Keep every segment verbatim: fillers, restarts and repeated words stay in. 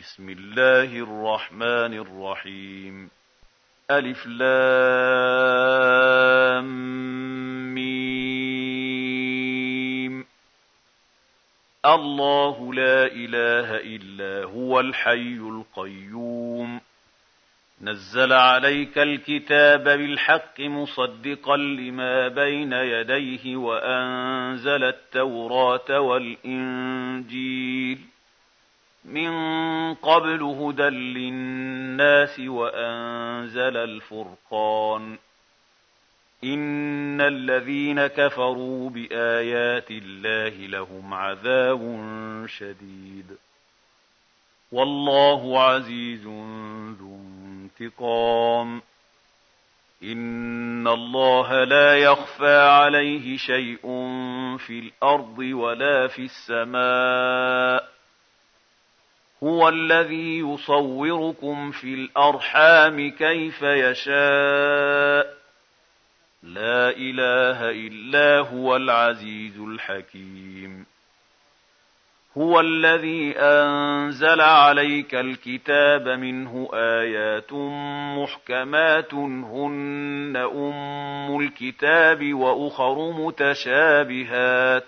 بسم الله الرحمن الرحيم ألف لام ميم الله لا إله إلا هو الحي القيوم نزل عليك الكتاب بالحق مصدقا لما بين يديه وأنزل التوراة والإنجيل من قبل هدى للناس وأنزل الفرقان إن الذين كفروا بآيات الله لهم عذاب شديد والله عزيز ذو انتقام إن الله لا يخفى عليه شيء في الأرض ولا في السماء هو الذي يصوركم في الأرحام كيف يشاء لا إله إلا هو العزيز الحكيم هو الذي أنزل عليك الكتاب منه آيات محكمات هن أم الكتاب وأخر متشابهات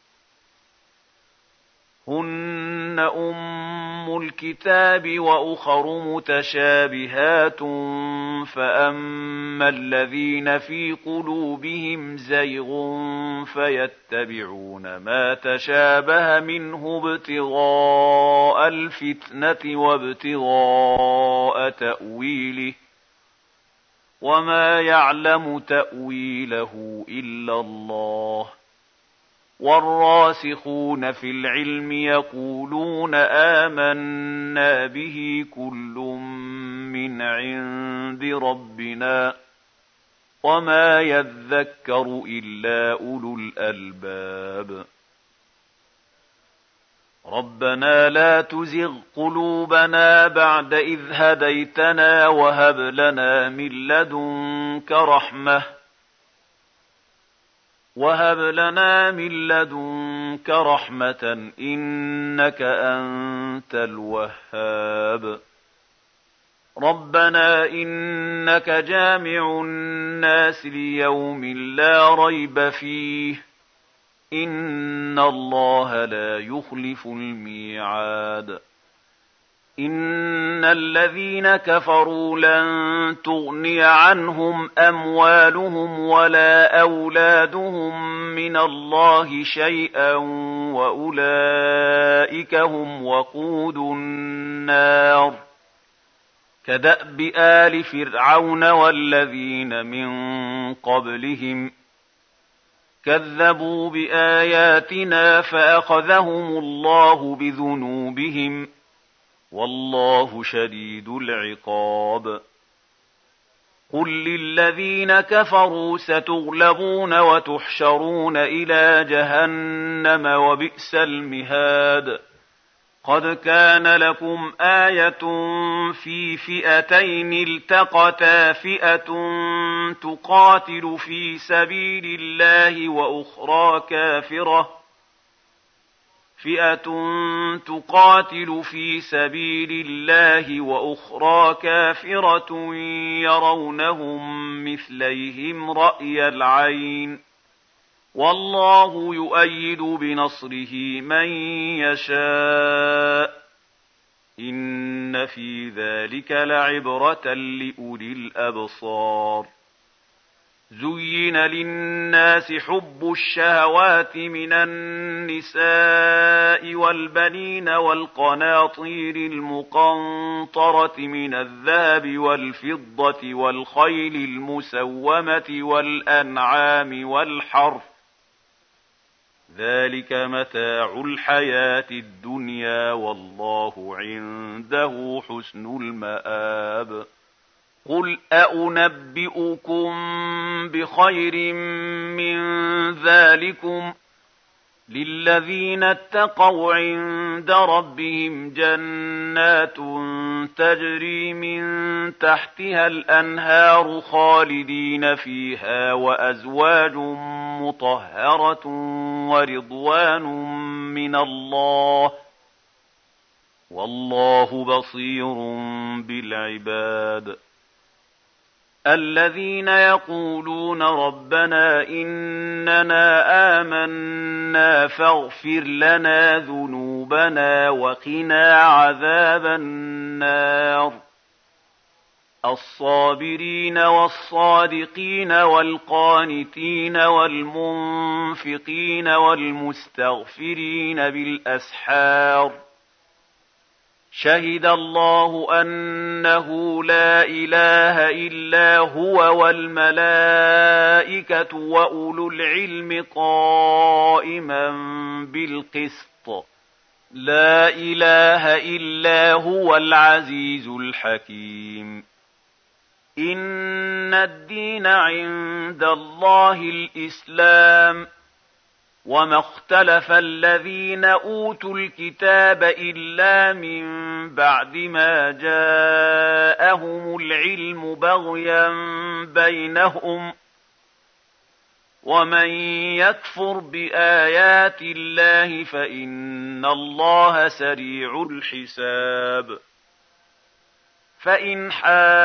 هن أم الكتاب وأخر متشابهات فأما الذين في قلوبهم زيغ فيتبعون ما تشابه منه ابتغاء الفتنة وابتغاء تأويله وما يعلم تأويله إلا الله والراسخون في العلم يقولون آمنا به كل من عند ربنا وما يذكر إلا أولو الألباب ربنا لا تزغ قلوبنا بعد إذ هديتنا وهب لنا من لدنك رحمة وهب لنا من لدنك رحمة إنك أنت الوهاب ربنا إنك جامع الناس ليوم لا ريب فيه إن الله لا يخلف الميعاد إن الذين كفروا لن تغني عنهم أموالهم ولا أولادهم من الله شيئا وأولئك هم وقود النار كدأب آل فرعون والذين من قبلهم كذبوا بآياتنا فأخذهم الله بذنوبهم والله شديد العقاب قل للذين كفروا ستغلبون وتحشرون إلى جهنم وبئس المهاد قد كان لكم آية في فئتين التقتا فئة تقاتل في سبيل الله وأخرى كافرة فئة تقاتل في سبيل الله وأخرى كافرة يرونهم مثليهم رأي العين والله يؤيد بنصره من يشاء إن في ذلك لعبرة لأولي الأبصار زين للناس حب الشهوات من النساء والبنين والقناطير المقنطرة من الذهب والفضة والخيل المسومة والأنعام والحرث ذلك متاع الحياة الدنيا والله عنده حسن المآب قل أأنبئكم بخير من ذلكم للذين اتقوا عند ربهم جنات تجري من تحتها الأنهار خالدين فيها وأزواج مطهرة ورضوان من الله والله بصير بالعباد. الذين يقولون ربنا إننا آمنا فاغفر لنا ذنوبنا وقنا عذاب النار. الصابرين والصادقين والقانتين والمنفقين والمستغفرين بالأسحار. شهد الله أنه لا إله إلا هو والملائكة وأولو العلم قائما بالقسط. لا إله إلا هو العزيز الحكيم. إن الدين عند الله الإسلام، وما اختلف الذين أوتوا الكتاب إلا من بعد ما جاءهم العلم بغيا بينهم، ومن يكفر بآيات الله فإن الله سريع الحساب. فإن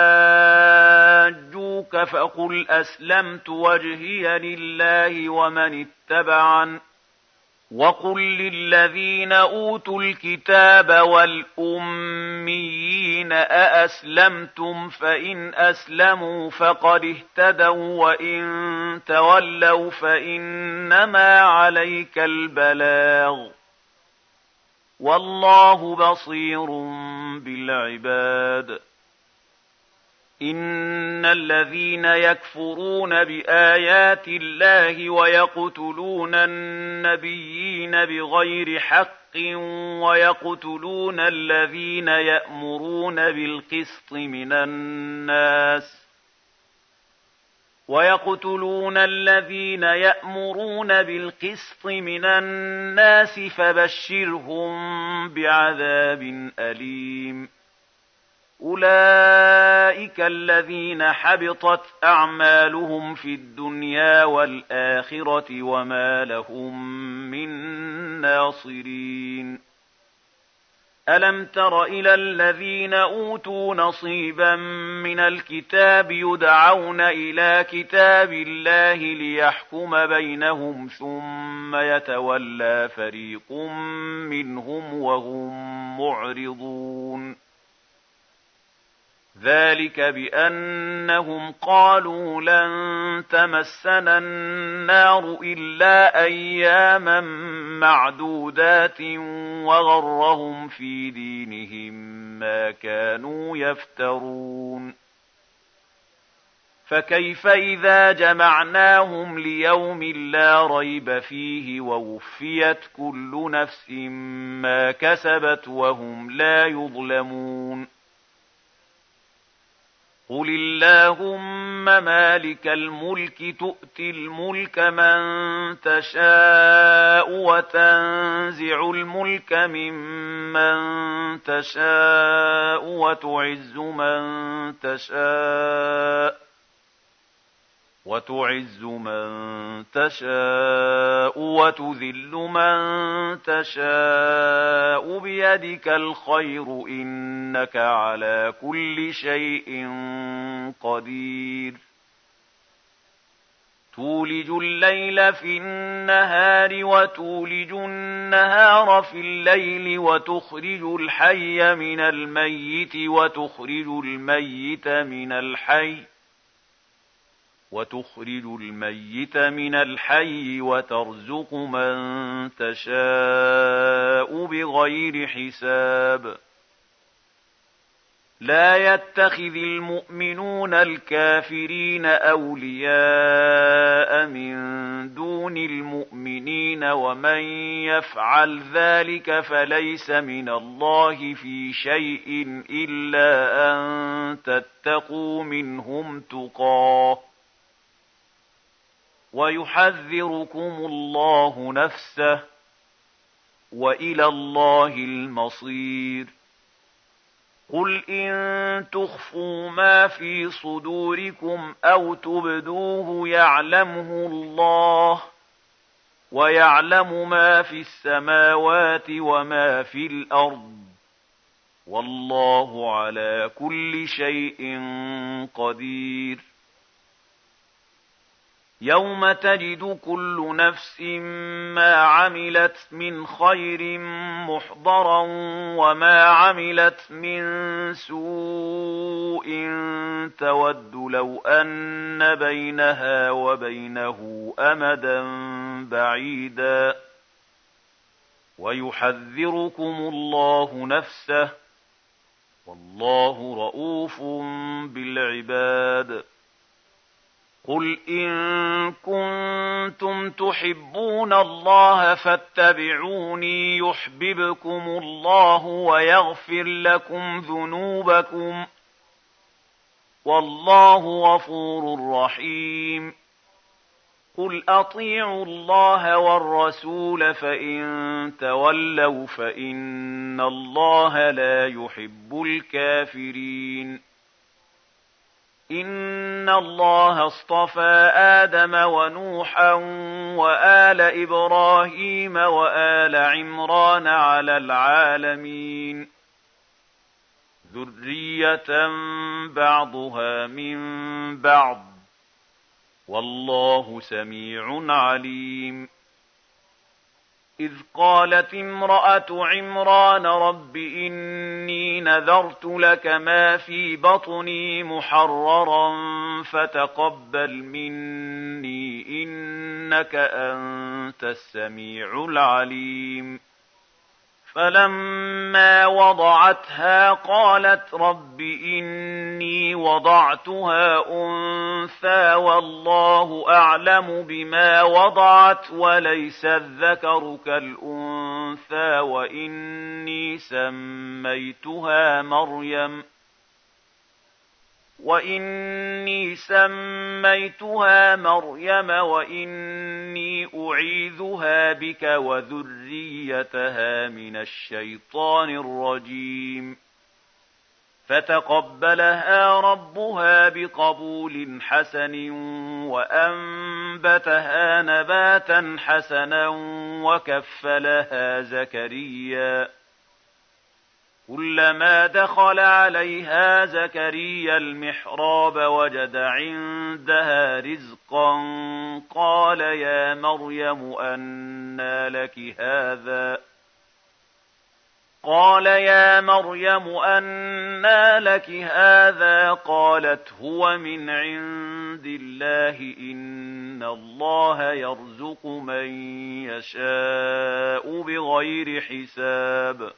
حاجوك فقل أسلمت وجهي لله ومن اتبعن، وقل للذين أوتوا الكتاب والأميين أأسلمتم فإن أسلموا فقد اهتدوا وإن تولوا فإنما عليك البلاغ والله بصير بالعباد. إن الذين يكفرون بآيات الله ويقتلون النبيين بغير حق ويقتلون الذين يأمرون بالقسط من الناس ويقتلون الذين يأمرون بالقسط من الناس فبشرهم بعذاب أليم. أولئك الذين حبطت أعمالهم في الدنيا والآخرة وما لهم من ناصرين. ألم تر إلى الذين أوتوا نصيبا من الكتاب يدعون إلى كتاب الله ليحكم بينهم ثم يتولى فريق منهم وهم معرضون. ذلك بأنهم قالوا لن تمسنا النار إلا أياما معدودات وغرهم في دينهم ما كانوا يفترون. فكيف إذا جمعناهم ليوم لا ريب فيه ووفيت كل نفس ما كسبت وهم لا يظلمون. قل اللهم مالك الملك تؤتي الملك من تشاء وتنزع الملك ممن تشاء وتعز من تشاء وتعز من تشاء وتذل من تشاء بيدك الخير إنك على كل شيء قدير. تولج الليل في النهار وتولج النهار في الليل وتخرج الحي من الميت وتخرج الميت من الحي وتخرج الميت من الحي وترزق من تشاء بغير حساب. لا يتخذ المؤمنون الكافرين أولياء من دون المؤمنين ومن يفعل ذلك فليس من الله في شيء إلا أن تتقوا منهم تقاه ويحذركم الله نفسه وإلى الله المصير. قل إن تخفوا ما في صدوركم أو تبدوه يعلمه الله ويعلم ما في السماوات وما في الأرض والله على كل شيء قدير. يوم تجد كل نفس ما عملت من خير محضرا وما عملت من سوء تود لو أن بينها وبينه أمدا بعيدا ويحذركم الله نفسه والله رءوف بالعباد. قل إن كنتم تحبون الله فاتبعوني يحببكم الله ويغفر لكم ذنوبكم والله غفور رحيم. قل أطيعوا الله والرسول فإن تولوا فإن الله لا يحب الكافرين. إن الله اصطفى آدم ونوحا وآل إبراهيم وآل عمران على العالمين ذرية بعضها من بعض والله سميع عليم. إذ قالت امرأة عمران رب إني نذرت لك ما في بطني محررا فتقبل مني إنك أنت السميع العليم. فلما وضعتها قالت رب إني وضعتها أنثى والله أعلم بما وضعت وليس الذكر كالأنثى وإني سميتها مريم وإني سميتها مريم وإني أعيذها بك وذريتها من الشيطان الرجيم. فتقبلها ربها بقبول حسن وأنبتها نباتا حسنا وكفلها زكريا. كلما دخل عليها زكريا المحراب وجد عندها رزقا قال يا مريم أنى لك هذا قال يا مريم أنى لك هذا قالت هو من عند الله إن الله يرزق من يشاء بغير حساب.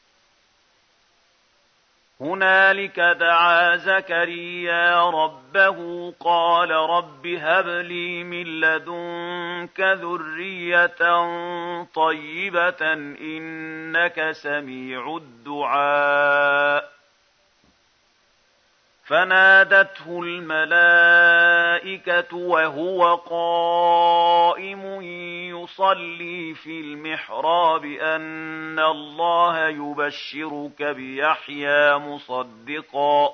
هنالك دعا زكريا ربه قال رب هب لي من لدنك ذرية طيبة إنك سميع الدعاء. فنادته الملائكة وهو قائم يصلي في المحراب أن الله يبشرك بيحيى مصدقا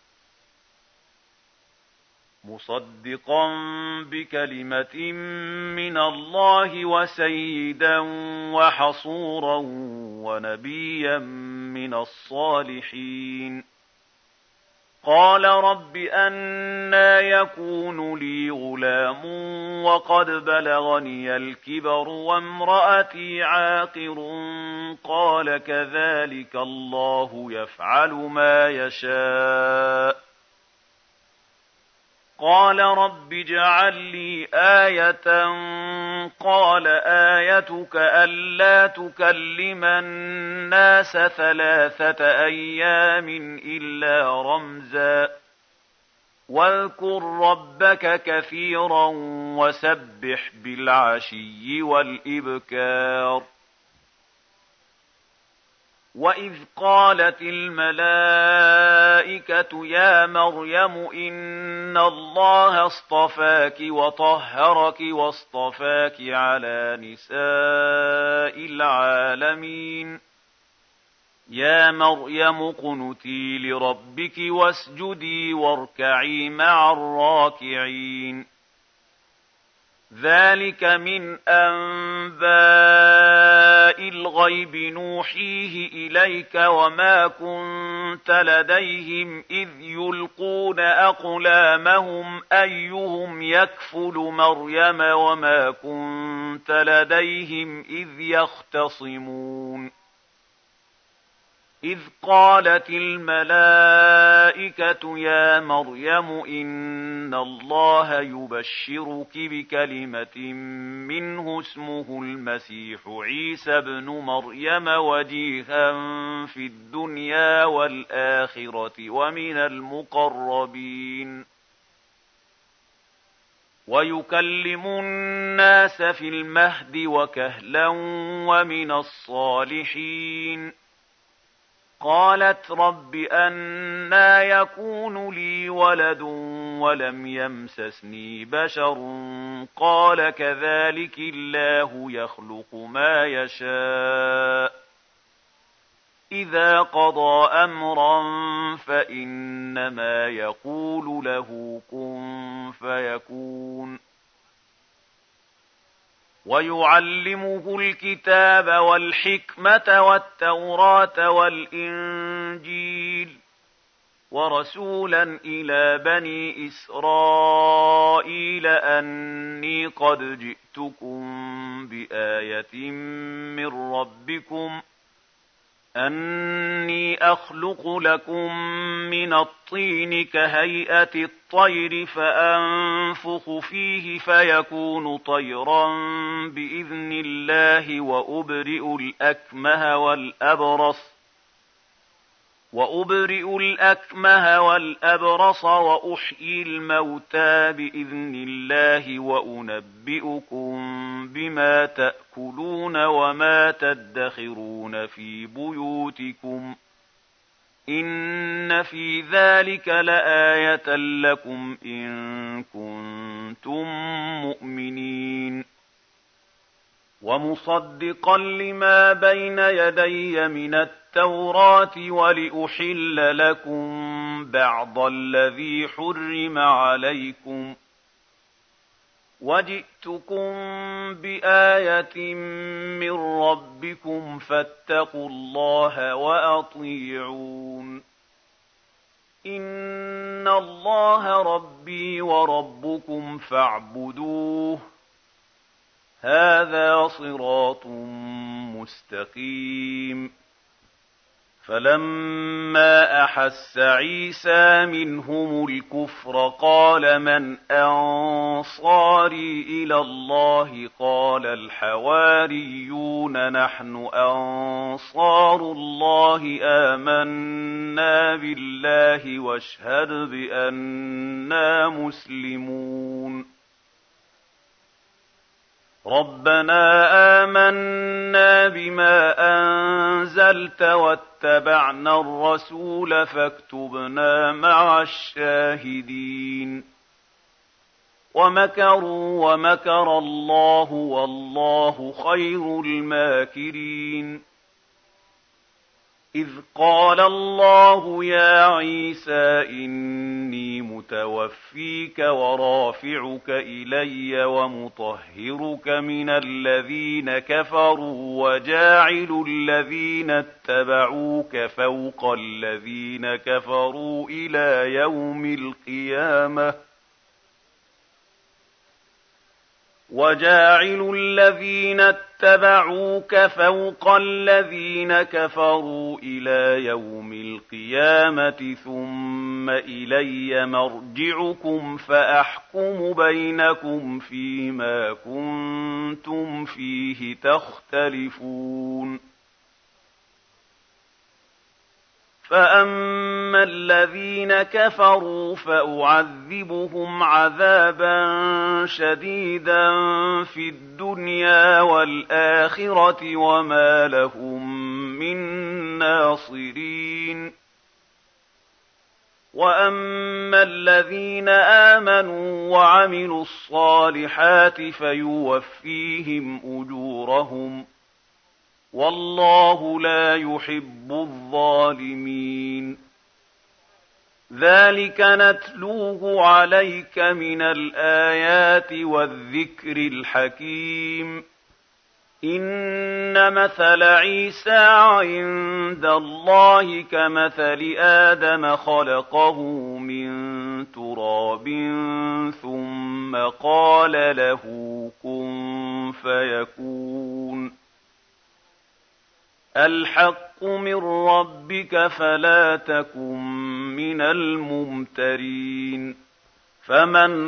مصدقا بكلمة من الله وسيدا وحصورا ونبيا من الصالحين. قال رب أنى يكون لي غلام وقد بلغني الكبر وامرأتي عاقر قال كذلك الله يفعل ما يشاء. قال رب اجعل لي آية قال آيتك ألا تكلم الناس ثلاثة أيام إلا رمزا واذكر ربك كثيرا وسبح بالعشي والإبكار. وإذ قالت الملائكة يا مريم إن الله اصطفاك وطهرك واصطفاك على نساء العالمين. يا مريم اقنتي لربك واسجدي واركعي مع الراكعين. ذلك من أنباء الغيب نوحيه إليك وما كنت لديهم إذ يلقون أقلامهم أيهم يكفل مريم وما كنت لديهم إذ يختصمون إذ قالت الملائكة يا مريم إن الله يبشرك بكلمة منه اسمه المسيح عيسى ابن مريم وجيها في الدنيا والآخرة ومن المقربين ويكلم الناس في المهد وكهلا ومن الصالحين قالت رب أنى يكون لي ولد ولم يمسسني بشر قال كذلك الله يخلق ما يشاء إذا قضى أمرا فإنما يقول له كن فيكون ويعلمه الكتاب والحكمة والتوراة والإنجيل ورسولا إلى بني إسرائيل أني قد جئتكم بآية من ربكم أني أخلق لكم من الطين كهيئة الطير فأنفخ فيه فيكون طيرا بإذن الله وأبرئ الأكمه والأبرص وأبرئ الأكمه والأبرص وأحيي الموتى بإذن الله وأنبئكم بما تأكلون وما تدخرون في بيوتكم إن في ذلك لآية لكم إن كنتم مؤمنين ومصدقا لما بين يدي من التوراة ولأحل لكم بعض الذي حرم عليكم وجئتكم بآية من ربكم فاتقوا الله وأطيعون إن الله ربي وربكم فاعبدوه هذا صراط مستقيم فلما أحس عيسى منهم الكفر قال من أنصاري إلى الله قال الحواريون نحن أنصار الله آمنا بالله واشهد بأننا مسلمون ربنا آمنا بما أنزلت واتبعنا الرسول فاكتبنا مع الشاهدين ومكروا ومكر الله والله خير الماكرين إذ قال الله يا عيسى إني متوفيك ورافعك إلي ومطهرك من الذين كفروا وجاعل الذين اتبعوك فوق الذين كفروا إلى يوم القيامة وجاعل الذين اتبعوك فوق الذين كفروا إلى يوم القيامة ثم إلي مرجعكم فأحكم بينكم فيما كنتم فيه تختلفون فأما الذين كفروا فأعذبهم عذابا شديدا في الدنيا والآخرة وما لهم من ناصرين وأما الذين آمنوا وعملوا الصالحات فيوفيهم أجورهم والله لا يحب الظالمين ذلك نتلوه عليك من الآيات والذكر الحكيم. إن مثل عيسى عند الله كمثل آدم خلقه من تراب ثم قال له كن فيكون. الحق من ربك فلا تكن من الممترين. فمن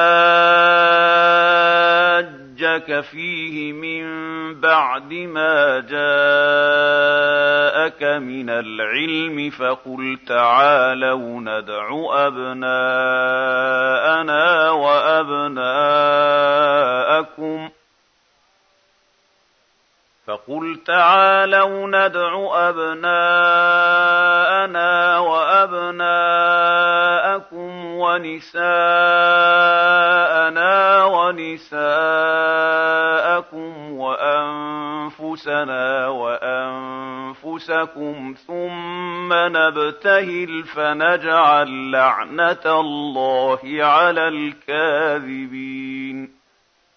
حاجك فيه من بعد ما جاءك من العلم فقل تعالوا ندع أبناءنا وأبناءكم فقل تعالوا ندع أبناءنا وأبناءكم ونساءنا ونساءكم وأنفسنا وأنفسكم ثم نبتهل فنجعل لعنة الله على الكاذبين.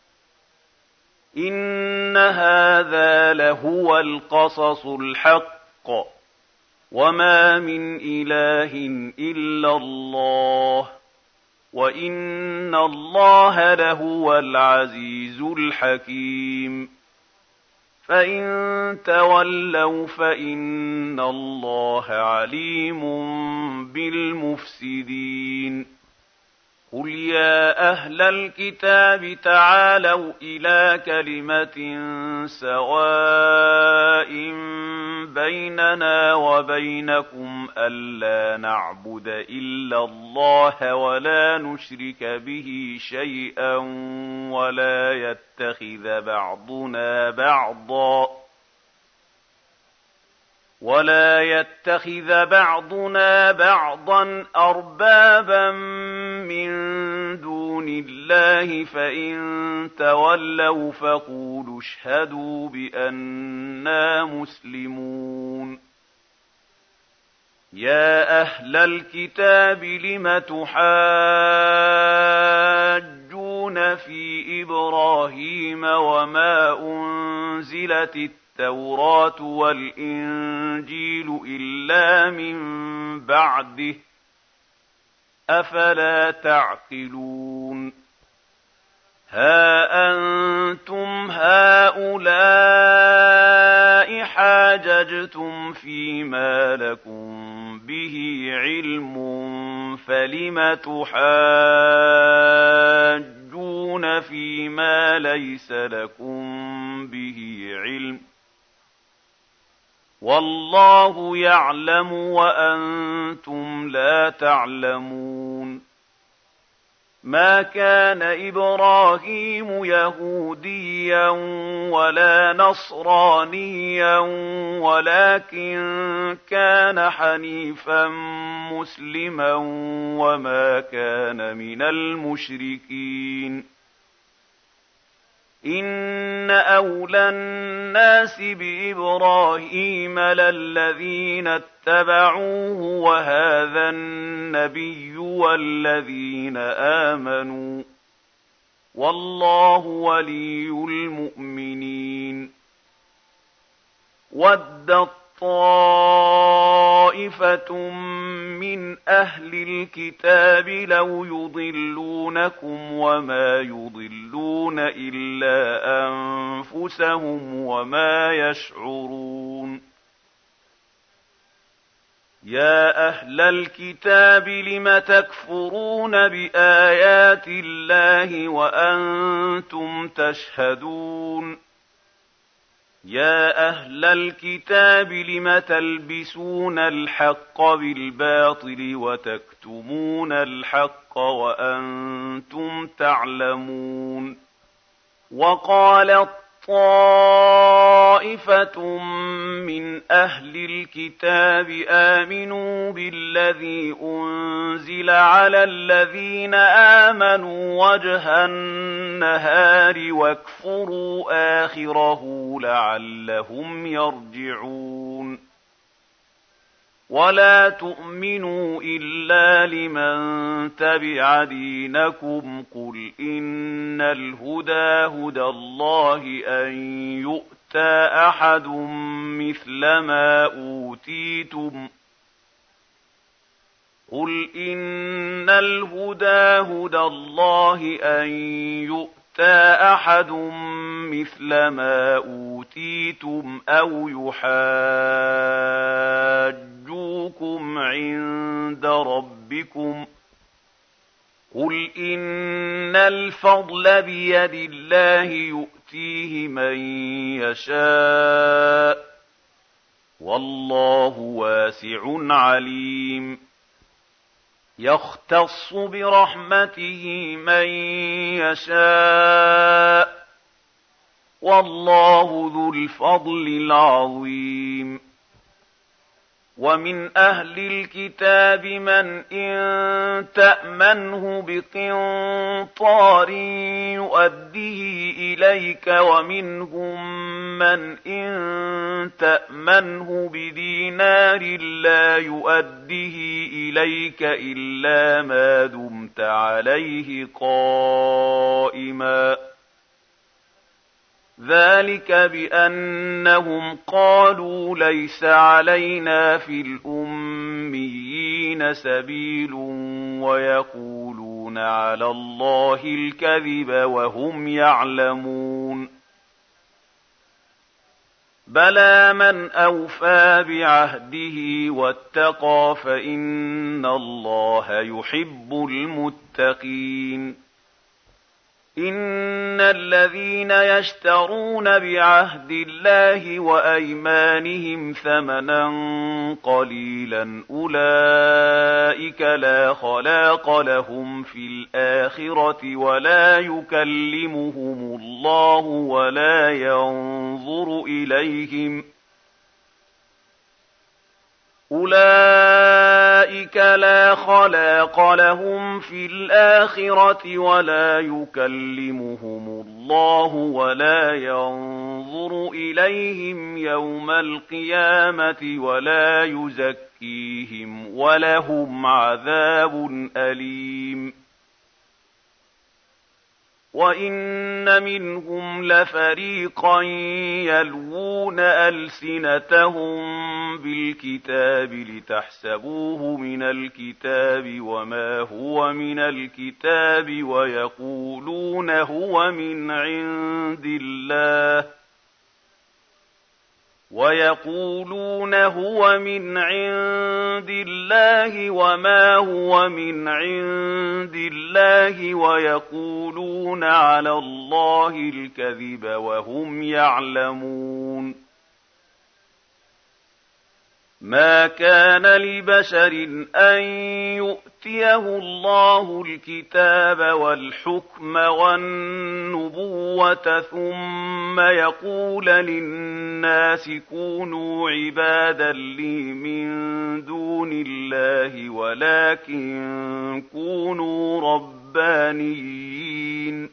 إن هذا لهو القصص الحق وما من إله إلا الله وإن الله لهو العزيز الحكيم. فإن تولوا فإن الله عليم بالمفسدين. قل يا أهل الكتاب تعالوا إلى كلمة سواء بيننا وبينكم ألا نعبد إلا الله ولا نشرك به شيئا ولا يتخذ بعضنا بعضا ولا يتخذ بعضنا بعضا أربابا من دون الله فإن تولوا فقولوا اشهدوا بأننا مسلمون. يا أهل الكتاب لم تحاجون في إبراهيم وما أنزلت التوراة والإنجيل إلا من بعده أفلا تعقلون. ها أنتم هؤلاء حاججتم فيما لكم به علم فلم تحاجون فيما ليس لكم به علم والله يعلم وأنتم لا تعلمون. ما كان إبراهيم يهوديا ولا نصرانيا ولكن كان حنيفا مسلما وما كان من المشركين. إن أولى الناس بإبراهيم للذين اتبعوه وهذا النبي والذين آمنوا والله ولي المؤمنين. ودت طائفة من أهل الكتاب لو يضلونكم وما يضلون إلا أنفسهم وما يشعرون. يا أهل الكتاب لم تكفرون بآيات الله وأنتم تشهدون. يا أهل الكتاب لم تلبسون الحق بالباطل وتكتمون الحق وأنتم تعلمون. وقالت طائفة من أهل الكتاب آمنوا بالذي أنزل على الذين آمنوا وجه النهار واكفروا آخره لعلهم يرجعون. ولا تؤمنوا إلا لمن تبع دينكم قل إن الهدى هدى الله أن يؤتى أحد مثل ما أوتيتم قل إن الهدى هدى الله أن يؤتى أحد مثل ما أوتيتم أو يحاجوكم عند ربكم قل إن الفضل بيد الله يؤتيه من يشاء والله واسع عليم يختص برحمته من يشاء والله ذو الفضل العظيم ومن أهل الكتاب من إن تأمنه بقنطار يؤديه إليك ومنهم من إن تأمنه بدينار لا يؤديه إليك إلا ما دمت عليه قائما ذلك بأنهم قالوا ليس علينا في الأميين سبيل ويقولون على الله الكذب وهم يعلمون بلى من أوفى بعهده واتقى فإن الله يحب المتقين إن الذين يشترون بعهد الله وأيمانهم ثمنا قليلا أولئك لا خلاق لهم في الآخرة ولا يكلمهم الله ولا ينظر إليهم أولئك لا خلاق لهم في الآخرة ولا يكلمهم الله ولا ينظر إليهم يوم القيامة ولا يزكيهم ولهم عذاب أليم وإن منهم لفريقا يلوون ألسنتهم بالكتاب لتحسبوه من الكتاب وما هو من الكتاب ويقولون هو من عند الله ويقولون هو من عند الله وما هو من عند الله ويقولون على الله الكذب وهم يعلمون ما كان لبشر أن يؤتيه الله الكتاب والحكم والنبوة ثم يقول للناس كونوا عبادا لي من دون الله ولكن كونوا ربانيين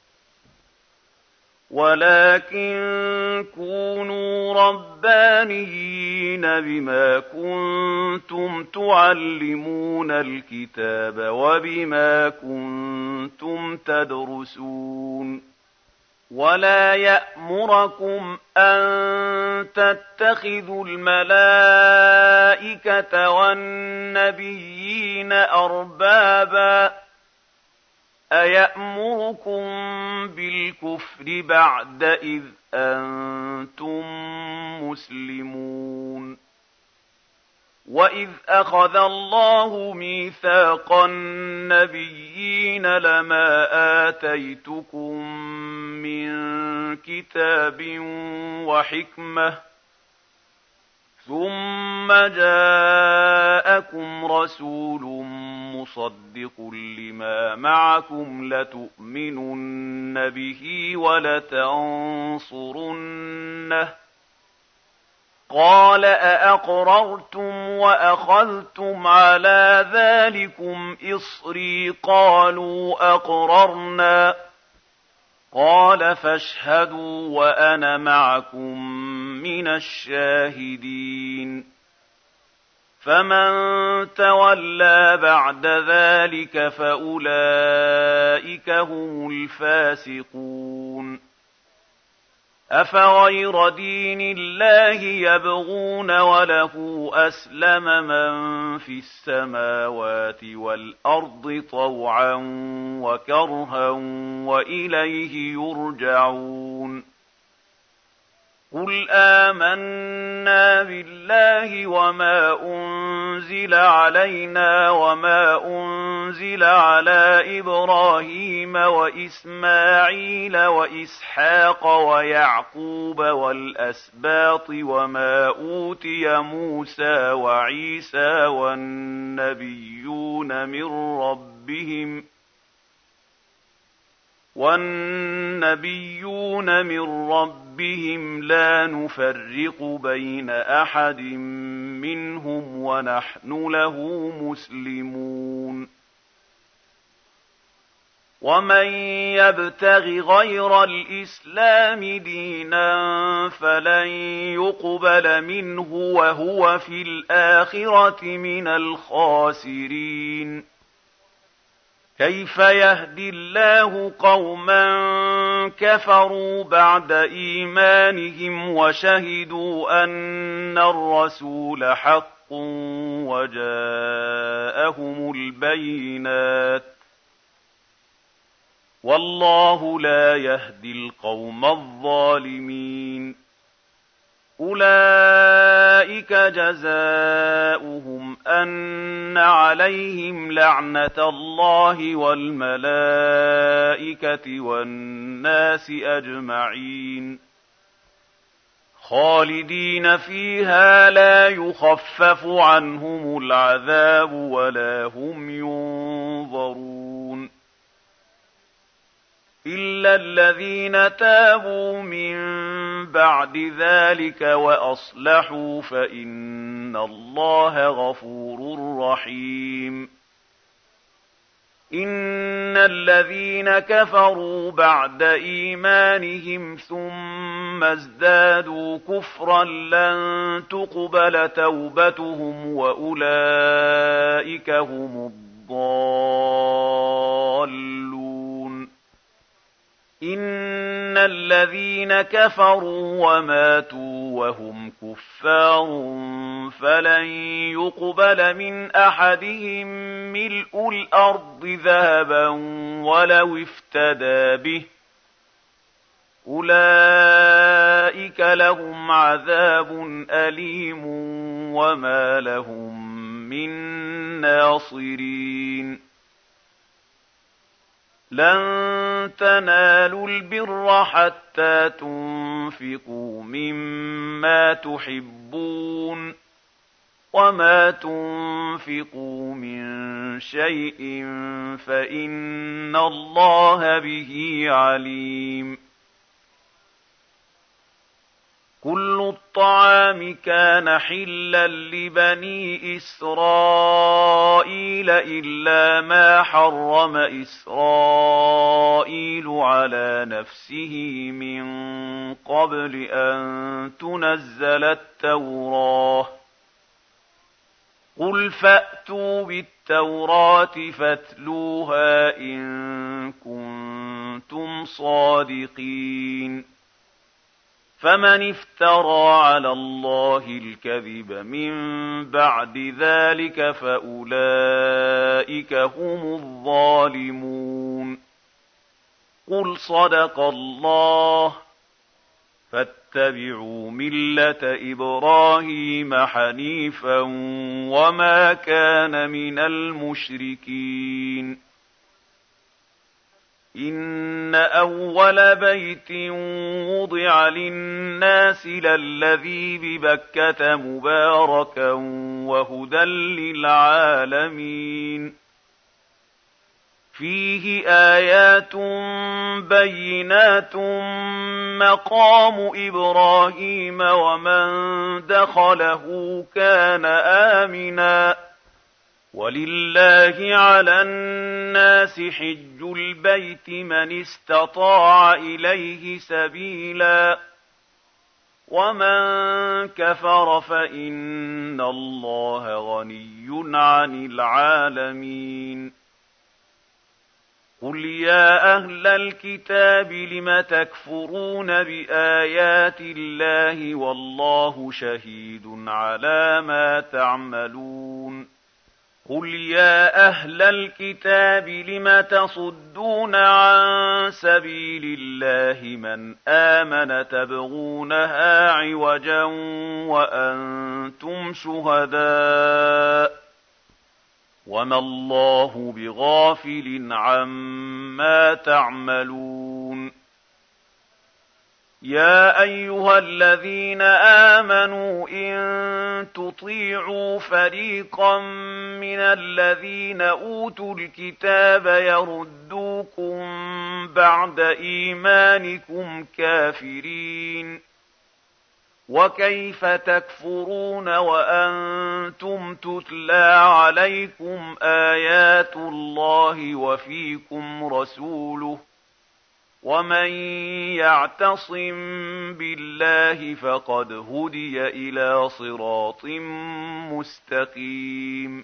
ولكن كونوا ربانيين بما كنتم تعلمون الكتاب وبما كنتم تدرسون ولا يأمركم أن تتخذوا الملائكة والنبيين أربابا أيأمركم بالكفر بعد إذ أنتم مسلمون وإذ أخذ الله ميثاق النبيين لما آتيتكم من كتاب وحكمة ثم جاءكم رسول مصدق لما معكم لتؤمنن به ولتنصرنه قال أأقررتم وأخذتم على ذلكم إصري قالوا أقررنا قال فاشهدوا وأنا معكم من الشاهدين فمن تولى بعد ذلك فأولئك هم الفاسقون أفغير دين الله يبغون وله أسلم من في السماوات والأرض طوعا وكرها وإليه يرجعون قل آمنا بالله وما أنزل علينا وما أنزل على إبراهيم وإسماعيل وإسحاق ويعقوب والأسباط وما أوتي موسى وعيسى والنبيون من ربهم والنبيون من ربهم لا نفرق بين أحد منهم ونحن له مسلمون ومن يبتغ غير الإسلام دينا فلن يقبل منه وهو في الآخرة من الخاسرين كيف يهدي الله قوما كفروا بعد إيمانهم وشهدوا أن الرسول حق وجاءهم البينات والله لا يهدي القوم الظالمين أولئك جزاؤهم أن عليهم لعنة الله والملائكة والناس أجمعين خالدين فيها لا يخفف عنهم العذاب ولا هم ينظرون إلا الذين تابوا من بعد ذلك وأصلحوا فإن الله غفور رحيم إن الذين كفروا بعد إيمانهم ثم ازدادوا كفرا لن تقبل توبتهم وأولئك هم الضالون إن الذين كفروا وماتوا وهم كفار فلن يقبل من أحدهم ملء الأرض ذهبا ولو افتدى به أولئك لهم عذاب أليم وما لهم من ناصرين لن تنالوا البر حتى تنفقوا مما تحبون وما تنفقوا من شيء فإن الله به عليم كل الطعام كان حلا لبني إسرائيل إلا ما حرم إسرائيل على نفسه من قبل أن تنزل التوراة قل فأتوا بالتوراة فاتلوها إن كنتم صادقين فمن افترى على الله الكذب من بعد ذلك فأولئك هم الظالمون قل صدق الله فاتبعوا ملة إبراهيم حنيفا وما كان من المشركين إن أول بيت وضع للناس للذي ببكة مباركا وهدى للعالمين فيه آيات بينات مقام إبراهيم ومن دخله كان آمنا ولله على الناس حج البيت من استطاع إليه سبيلا ومن كفر فإن الله غني عن العالمين. قل يا أهل الكتاب لم تكفرون بآيات الله والله شهيد على ما تعملون. قل يا أهل الكتاب لم تصدون عن سبيل الله من آمن تبغونها عوجا وأنتم شهداء وما الله بغافل عما تعملون. يا أيها الذين آمنوا إن تطيعوا فريقا من الذين أوتوا الكتاب يردوكم بعد إيمانكم كافرين وكيف تكفرون وأنتم تتلى عليكم آيات الله وفيكم رسوله ومن يعتصم بالله فقد هدي إلى صراط مستقيم.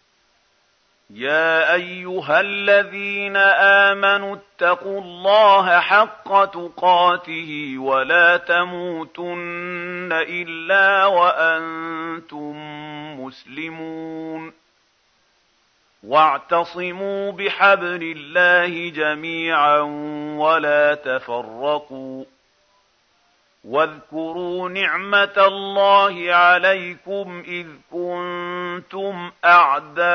يا أيها الذين آمنوا اتقوا الله حق تقاته ولا تموتن إلا وأنتم مسلمون. واعتصموا بحبل الله جميعا ولا تفرقوا. واذكروا نعمة الله عليكم إذ كنتم أعداء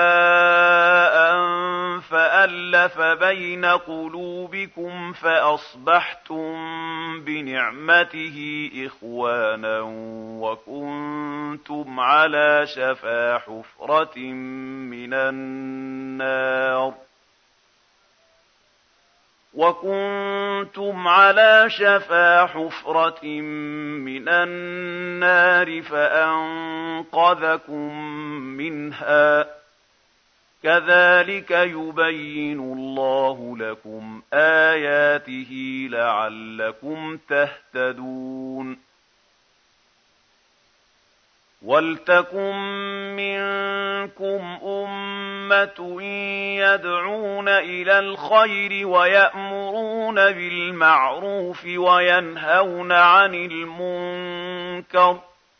فألف بين قلوبكم فأصبحتم بنعمته إخوانا وكنتم على شفا حفرة من النار وكنتم على شفا حفرة من النار فأنقذكم منها كذلك يبين الله لكم آياته لعلكم تهتدون. ولتكن منكم أمة يدعون إلى الخير ويأمرون بالمعروف وينهون عن المنكر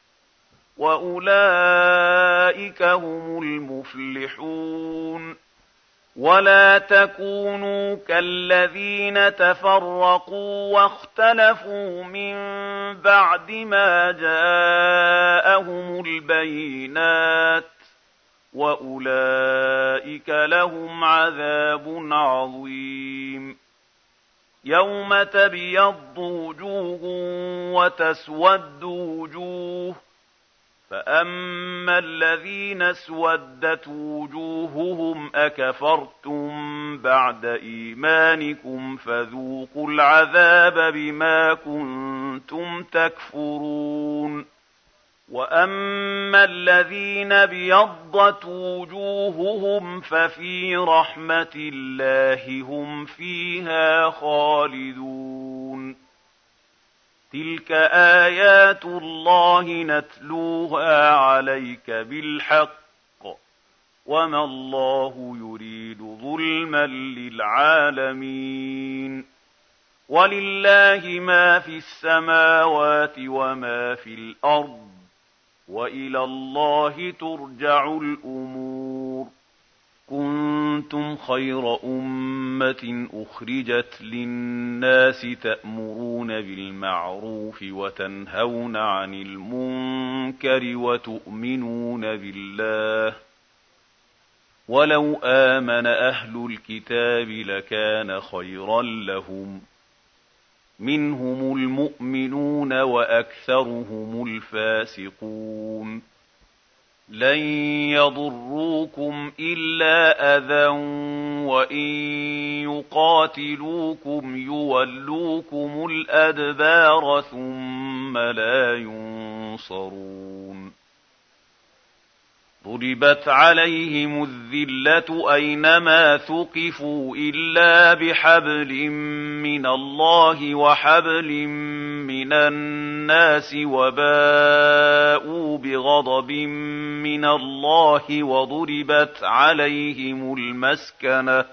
وأولئك هم المفلحون. ولا تكونوا كالذين تفرقوا واختلفوا من بعد ما جاءهم البينات وأولئك لهم عذاب عظيم. يوم تبيض وجوه وتسود وجوه فأما الذين اسودت وجوههم أكفرتم بعد إيمانكم فذوقوا العذاب بما كنتم تكفرون. وأما الذين ابيضت وجوههم ففي رحمة الله هم فيها خالدون. تلك آيات الله نتلوها عليك بالحق وما الله يريد ظلما للعالمين. ولله ما في السماوات وما في الأرض وإلى الله ترجع الأمور. كنتم خير أمة أخرجت للناس تأمرون بالمعروف وتنهون عن المنكر وتؤمنون بالله ولو آمن أهل الكتاب لكان خيرا لهم منهم المؤمنون وأكثرهم الفاسقون. لن يضروكم إلا أذى وإن يقاتلوكم يولوكم الأدبار ثم لا ينصرون. ضربت عليهم الذلة أينما ثقفوا إلا بحبل من الله وحبل من الناس الناس وباءوا بغضب من الله وضربت عليهم المسكنة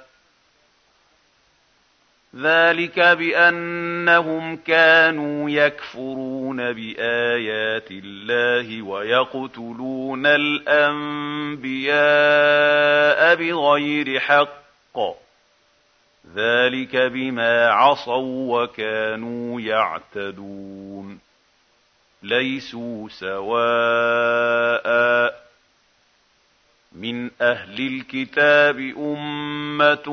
ذلك بأنهم كانوا يكفرون بآيات الله ويقتلون الأنبياء بغير حق ذلك بما عصوا وكانوا يعتدون ليسوا سواء من أهل الكتاب أمة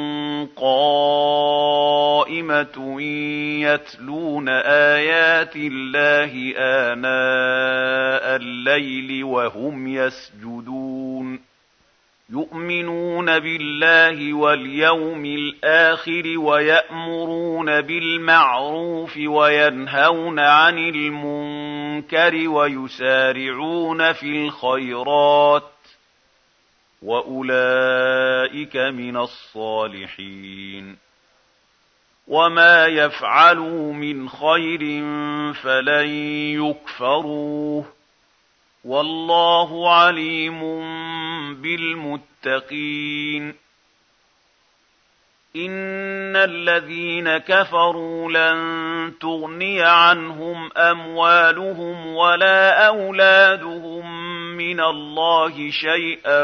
قائمة يتلون آيات الله آناء الليل وهم يسجدون يؤمنون بالله واليوم الآخر ويأمرون بالمعروف وينهون عن المنكر ويسارعون في الخيرات وأولئك من الصالحين وما يفعلوا من خير فلن يكفروه والله عليم بالمتقين إن الذين كفروا لن تغني عنهم أموالهم ولا أولادهم من الله شيئا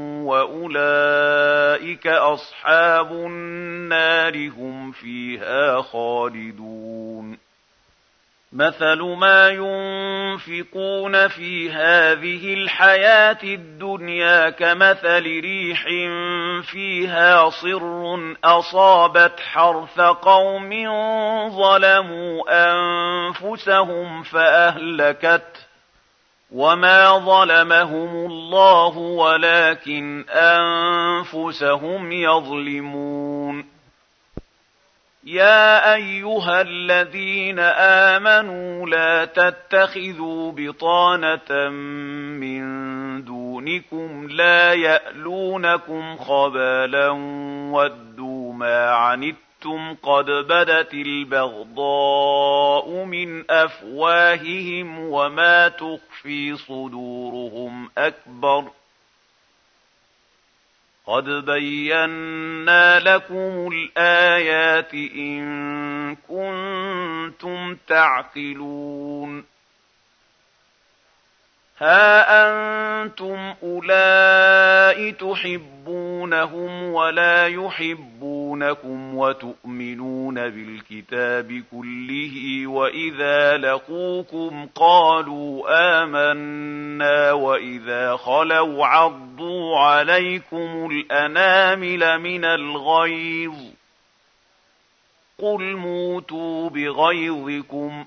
وأولئك أصحاب النار هم فيها خالدون مثل ما ينفقون في هذه الحياة الدنيا كمثل ريح فيها صر أصابت حرث قوم ظلموا أنفسهم فأهلكته وما ظلمهم الله ولكن أنفسهم يظلمون يا أيها الذين آمنوا لا تتخذوا بطانة من دونكم لا يألونكم خبالا ودوا ما عنتم قد بدت البغضاء من أفواههم وما تخفي صدورهم أكبر قد بينا لكم الآيات إن كنتم تعقلون ها أنتم أولئك تحبونهم ولا يحبونكم وتؤمنون بالكتاب كله وإذا لقوكم قالوا آمنا وإذا خلوا عضوا عليكم الأنامل من الغيظ قل موتوا بغيظكم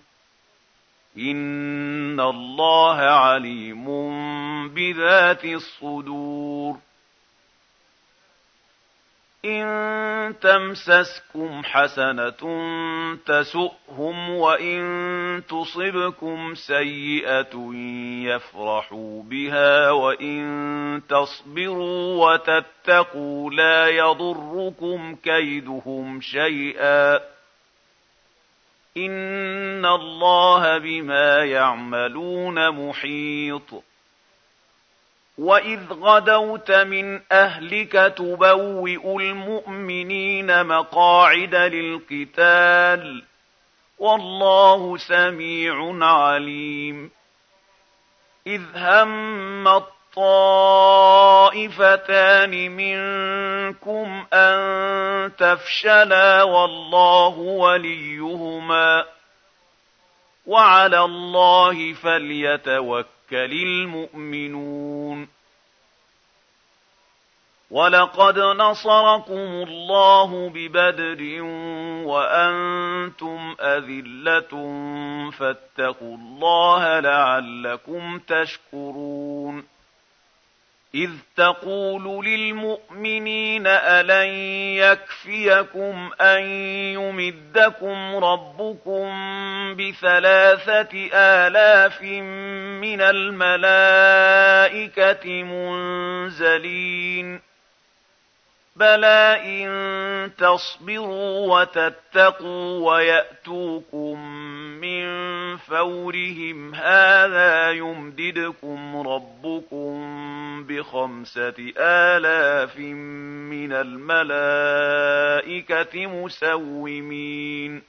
إن الله عليم بذات الصدور إن تمسسكم حسنة تسؤهم وإن تصبكم سيئة يفرحوا بها وإن تصبروا وتتقوا لا يضركم كيدهم شيئا إن الله بما يعملون محيط وإذ غدوت من أهلك تبوئ المؤمنين مقاعد للقتال والله سميع عليم إذ هم الطائفتان منكم أن تفشلا والله وليهما وعلى الله فليتوكل المؤمنون ولقد نصركم الله ببدر وأنتم أذلة فاتقوا الله لعلكم تشكرون إذ تقول للمؤمنين ألن يكفيكم أن يمدكم ربكم بثلاثة آلاف من الملائكة منزلين بلى إن تصبروا وتتقوا ويأتوكم من فَوْرِهِمْ هَٰذَا يُمْدِدْكُمْ رَبُّكُم بِخَمْسَةِ آلَافٍ مِّنَ الْمَلَائِكَةِ مُسَوِّمِينَ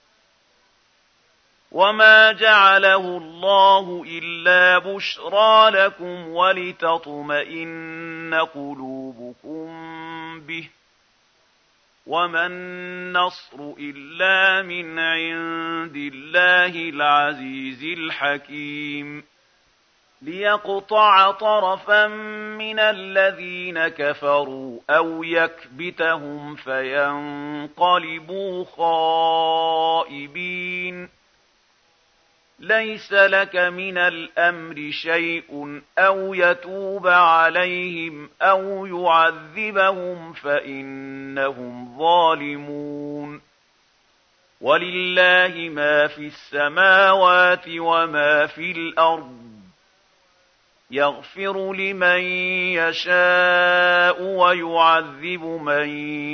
وَمَا جَعَلَهُ اللَّهُ إِلَّا بُشْرَىٰ لَكُمْ وَلِتَطْمَئِنَّ قُلُوبُكُم بِهِ ۗ وَمَا النَّصْرُ إِلَّا مِنْ عِندِ اللَّهِ الْعَزِيزِ الْحَكِيمِ لِيَقْطَعَ طَرَفًا مِّنَ الَّذِينَ كَفَرُوا أَوْ يَكْبِتَهُمْ فَيَنقَلِبُوا خَائِبِينَ لَيْسَ لَكَ مِنَ الْأَمْرِ شَيْءٌ أَوْ يَتُوبَ عَلَيْهِمْ أَوْ يُعَذِّبَهُمْ فَإِنَّهُمْ ظَالِمُونَ وَلِلَّهِ مَا فِي السَّمَاوَاتِ وَمَا في الْأَرْضِ يَغْفِرُ لِمَن يَشَاءُ وَيُعَذِّبُ مَن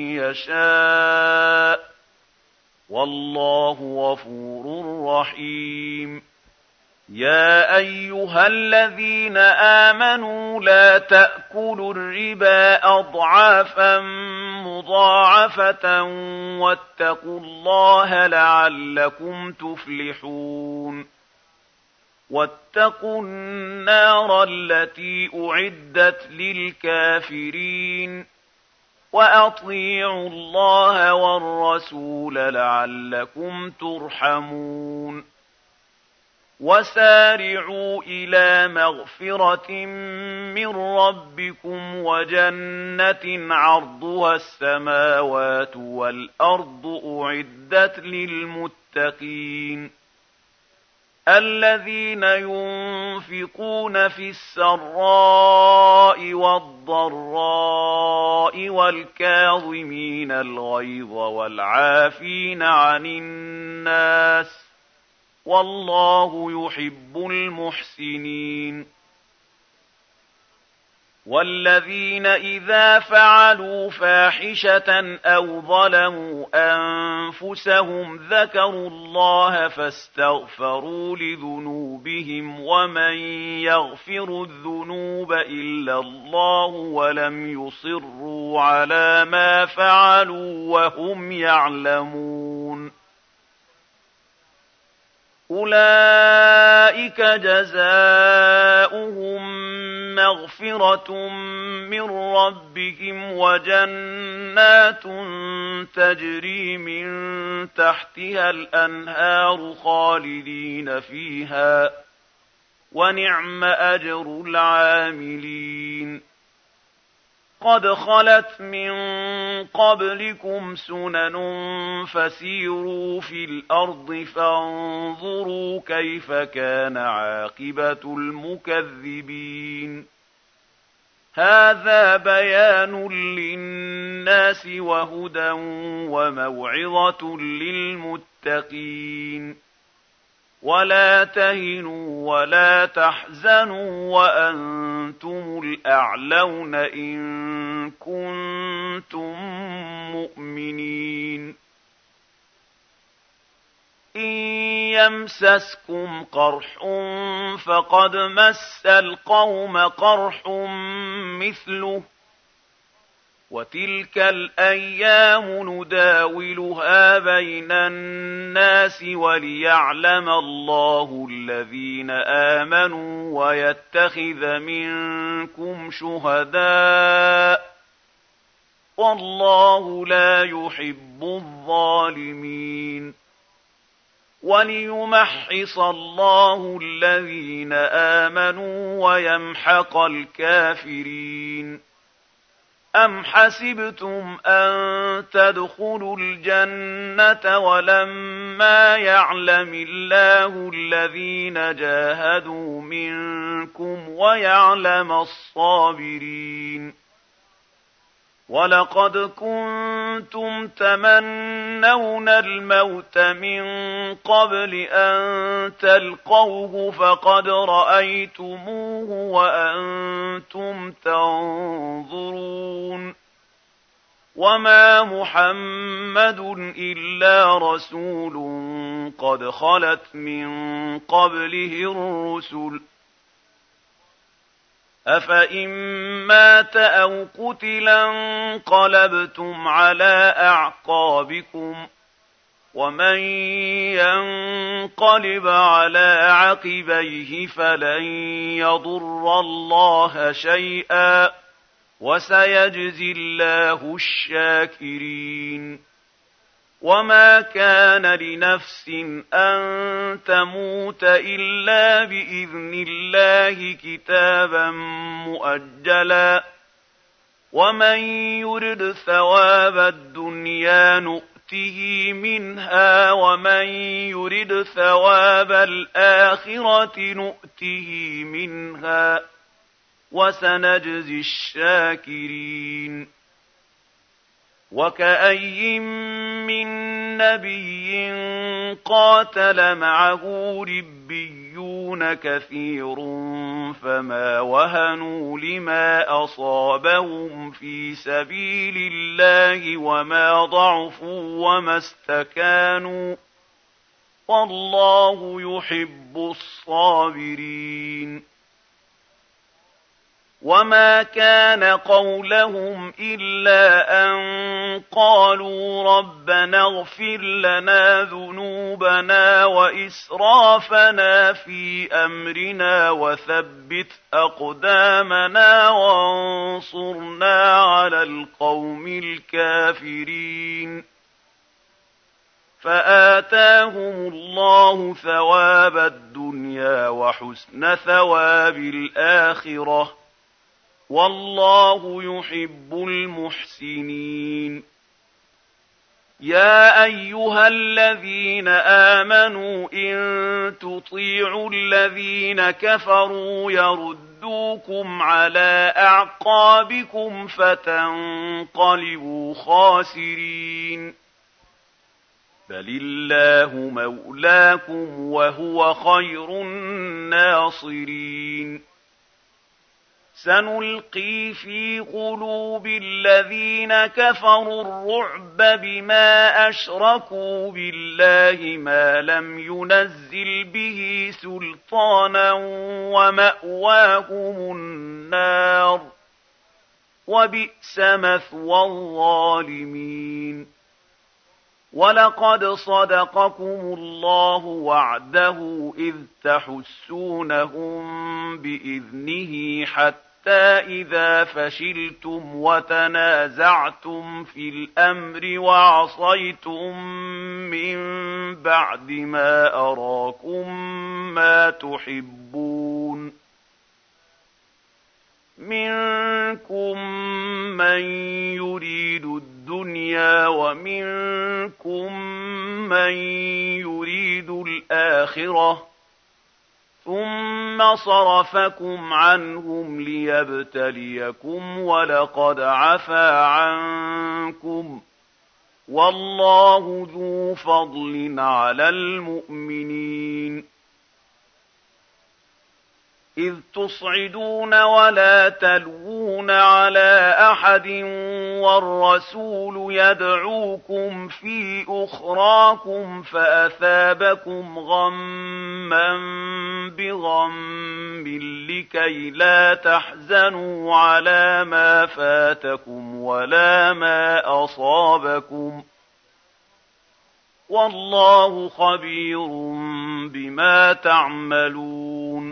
يَشَاءُ وَاللَّهُ غَفُورٌ رَّحِيمٌ يَا أَيُّهَا الَّذِينَ آمَنُوا لَا تَأْكُلُوا الرِّبَا أَضْعَافًا مُّضَاعَفَةً وَاتَّقُوا اللَّهَ لَعَلَّكُمْ تُفْلِحُونَ وَاتَّقُوا النَّارَ الَّتِي أُعِدَّتْ لِلْكَافِرِينَ وَأَطِيعُوا اللَّهَ وَالرَّسُولَ لَعَلَّكُمْ تُرْحَمُونَ وَسَارِعُوا إِلَىٰ مَغْفِرَةٍ مِّن رَّبِّكُمْ وَجَنَّةٍ عَرْضُهَا السَّمَاوَاتُ وَالْأَرْضُ أُعِدَّتْ لِلْمُتَّقِينَ الَّذِينَ يُنفِقُونَ فِي السَّرَّاءِ وَالضَّرَّاءِ وَالْكَاظِمِينَ الْغَيْظَ وَالْعَافِينَ عَنِ النَّاسِ ۗ وَاللَّهُ يُحِبُّ الْمُحْسِنِينَ وَالَّذِينَ إِذَا فَعَلُوا فَاحِشَةً أَوْ ظَلَمُوا أَنفُسَهُمْ ذَكَرُوا اللَّهَ فَاسْتَغْفَرُوا لِذُنُوبِهِمْ وَمَن يَغْفِرُ الذُّنُوبَ إِلَّا اللَّهُ وَلَمْ يُصِرُّوا عَلَىٰ مَا فَعَلُوا وَهُمْ يَعْلَمُونَ أُولَٰئِكَ جَزَاؤُهُم مَّغْفِرَةٌ مِّن رَّبِّهِمْ وَجَنَّاتٌ تَجْرِي مِن تَحْتِهَا الْأَنْهَارُ خَالِدِينَ فِيهَا ۚ وَنِعْمَ أَجْرُ الْعَامِلِينَ قَدْ خَلَتْ مِن قَبْلِكُمْ سُنَنٌ فَسِيرُوا فِي الْأَرْضِ فَانظُرُوا كَيْفَ كَانَ عَاقِبَةُ الْمُكَذِّبِينَ هَٰذَا بَيَانٌ لِّلنَّاسِ وَهُدًى وَمَوْعِظَةٌ لِّلْمُتَّقِينَ وَلَا تَهِنُوا وَلَا تَحْزَنُوا وَأَنتُمُ الْأَعْلَوْنَ إِن كُنتُم مُّؤْمِنِينَ إِن يَمْسَسْكُمْ قَرْحٌ فَقَدْ مَسَّ الْقَوْمَ قَرْحٌ مِّثْلُهُ ۚ وَتِلْكَ الْأَيَّامُ نُدَاوِلُهَا بَيْنَ النَّاسِ وَلِيَعْلَمَ اللَّهُ الَّذِينَ آمَنُوا وَيَتَّخِذَ مِنكُمْ شُهَدَاءَ ۗ وَاللَّهُ لَا يُحِبُّ الظَّالِمِينَ وَلِيُمَحِّصَ اللَّهُ الَّذِينَ آمَنُوا وَيَمْحَقَ الْكَافِرِينَ أَمْ حَسِبْتُمْ أَن تَدْخُلُوا الْجَنَّةَ وَلَمَّا يَعْلَمِ اللَّهُ الَّذِينَ جَاهَدُوا مِنكُمْ وَيَعْلَمَ الصَّابِرِينَ وَلَقَدْ كُنتُمْ تَمَنَّوْنَ الْمَوْتَ مِن قَبْلِ أَن تَلْقَوْهُ فَقَدْ رَأَيْتُمُوهُ وَأَنتُمْ تَنظُرُونَ وما محمد إلا رسول قد خلت من قبله الرسل أفإن مات أو قتلا انقلبتم على أعقابكم ومن ينقلب على عقبيه فلن يضر الله شيئا وسيجزي الله الشاكرين وما كان لنفس أن تموت إلا بإذن الله كتابا مؤجلا ومن يرد ثواب الدنيا نؤته منها ومن يرد ثواب الآخرة نؤته منها وسنجزي الشاكرين وكأي من نبي قاتل معه ربيون كثير فما وهنوا لما أصابهم في سبيل الله وما ضعفوا وما استكانوا والله يحب الصابرين وما كان قولهم إلا أن قالوا ربنا اغفر لنا ذنوبنا وإسرافنا في أمرنا وثبت أقدامنا وانصرنا على القوم الكافرين فآتاهم الله ثواب الدنيا وحسن ثواب الآخرة والله يحب المحسنين يا أيها الذين آمنوا إن تطيعوا الذين كفروا يردوكم على أعقابكم فتنقلبوا خاسرين بل الله مولاكم وهو خير الناصرين سنلقي في قلوب الذين كفروا الرعب بما أشركوا بالله ما لم ينزل به سلطانا ومأواهم النار وبئس مثوى الظالمين ولقد صدقكم الله وعده إذ تحسونهم بإذنه حتى إذا فشلتم وتنازعتم في الأمر وعصيتم من بعد ما أراكم ما تحبون منكم من يريد الدنيا ومنكم من يريد الآخرة ثم صرفكم عنهم ليبتليكم ولقد عفا عنكم والله ذو فضل على المؤمنين إذ تصعدون ولا تلوون على أحد والرسول يدعوكم في أخراكم فأثابكم غما بغم لكي لا تحزنوا على ما فاتكم ولا ما أصابكم والله خبير بما تعملون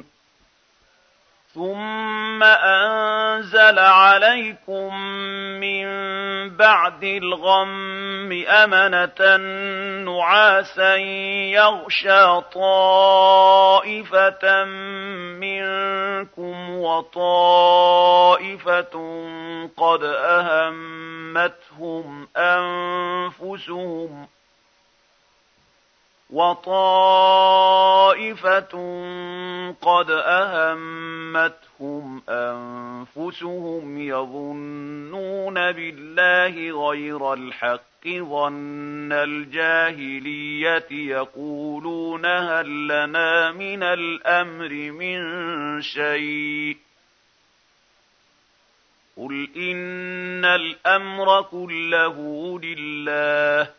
ثم أنزل عليكم من بعد الغم أمنة نعاسا يغشى طائفة منكم وطائفة قد أهمتهم أنفسهم وطائفة قد أهمتهم أنفسهم يظنون بالله غير الحق ظن الجاهلية يقولون هل لنا من الأمر من شيء قل إن الأمر كله لله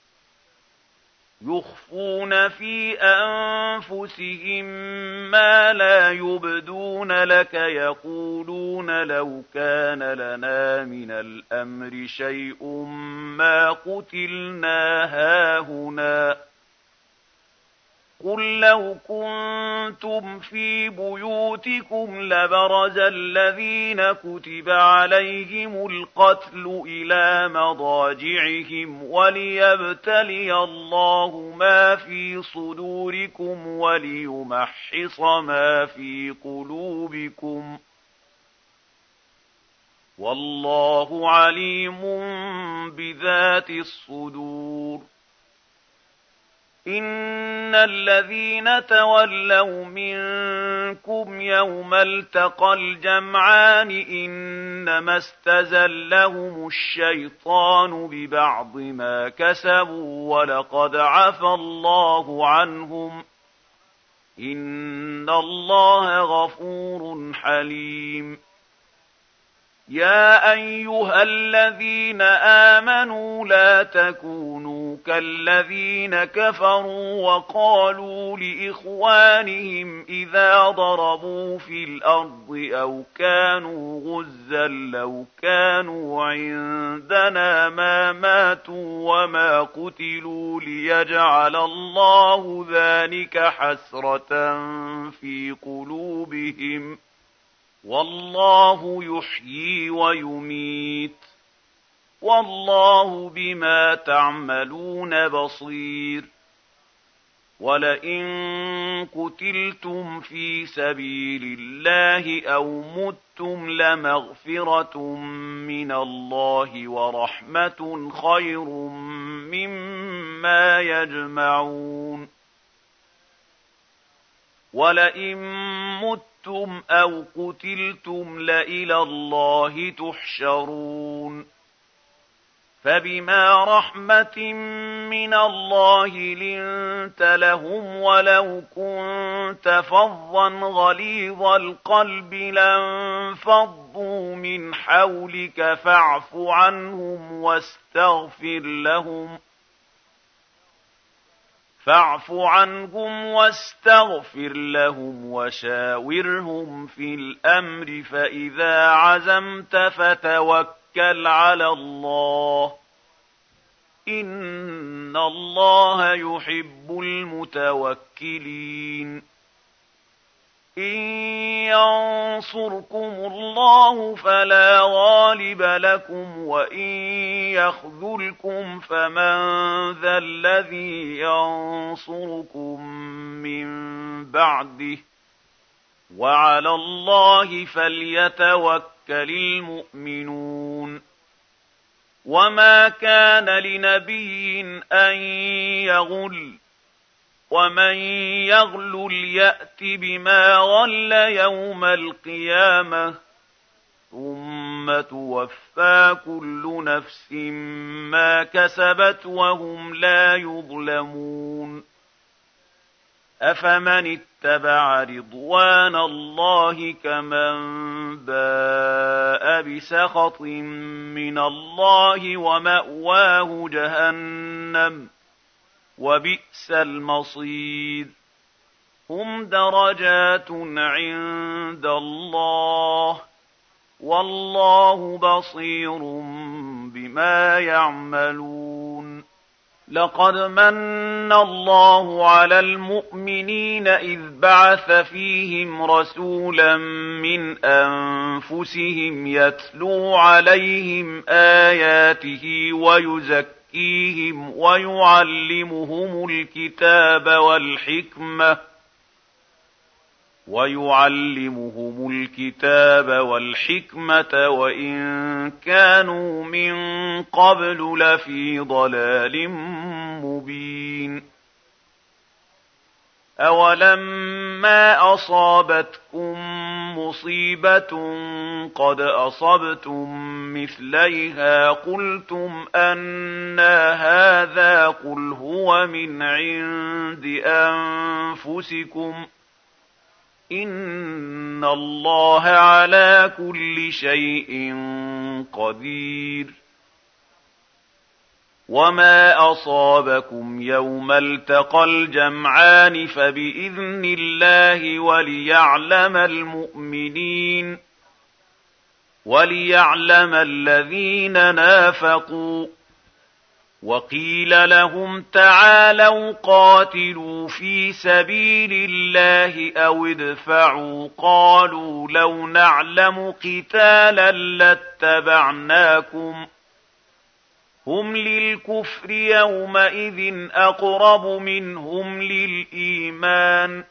يخفون في أنفسهم ما لا يبدون لك يقولون لو كان لنا من الأمر شيء ما قتلنا هاهنا قل لو كنتم في بيوتكم لبرز الذين كتب عليهم القتل إلى مضاجعهم وليبتلي الله ما في صدوركم وليمحص ما في قلوبكم والله عليم بذات الصدور إن الذين تولوا منكم يوم التقى الجمعان إنما استزلهم الشيطان ببعض ما كسبوا ولقد عفى الله عنهم إن الله غفور حليم يا أيها الذين آمنوا لا تكونوا كالذين كفروا وقالوا لإخوانهم إذا ضربوا في الأرض أو كانوا غزا لو كانوا عندنا ما ماتوا وما قتلوا ليجعل الله ذلك حسرة في قلوبهم والله يحيي ويميت والله بما تعملون بصير ولئن قتلتم في سبيل الله أو متم لمغفرة من الله ورحمة خير مما يجمعون ولئن متم أو قتلتم لإلى الله تحشرون فبما رحمة من الله لنت لهم ولو كنت فظا غليظ القلب لانفضوا من حولك فاعف عنهم واستغفر لهم فاعف عنهم واستغفر لهم وشاورهم في الأمر فإذا عزمت فتوكل على الله إن الله يحب المتوكلين إن ينصركم الله فلا غالب لكم وإن يخذلكم فمن ذا الذي ينصركم من بعده وعلى الله فليتوكل المؤمنون وما كان لنبي أن يغل ومن يغلل يأت بما غل يوم القيامة ثم توفى كل نفس ما كسبت وهم لا يظلمون أفمن اتبع رضوان الله كمن باء بسخط من الله ومأواه جهنم وبئس المصير هم درجات عند الله والله بصير بما يعملون لقد من الله على المؤمنين إذ بعث فيهم رسولا من أنفسهم يتلو عليهم آياته ويزكيهم ويعلمهم الكتاب والحكمة ويعلمهم الكتاب والحكمة وإن كانوا من قبل لفي ضلال مبين أولما أصابتكم مصيبة قد أصبتم مثليها قلتم أنى هذا قل هو من عند أنفسكم إن الله على كل شيء قدير. وما أصابكم يوم التقى الجمعان فبإذن الله وليعلم المؤمنين وليعلم الذين نافقوا. وقيل لهم تعالوا قاتلوا في سبيل الله أو ادفعوا قالوا لو نعلم قتالا لاتبعناكم هم للكفر يومئذ أقرب منهم للإيمان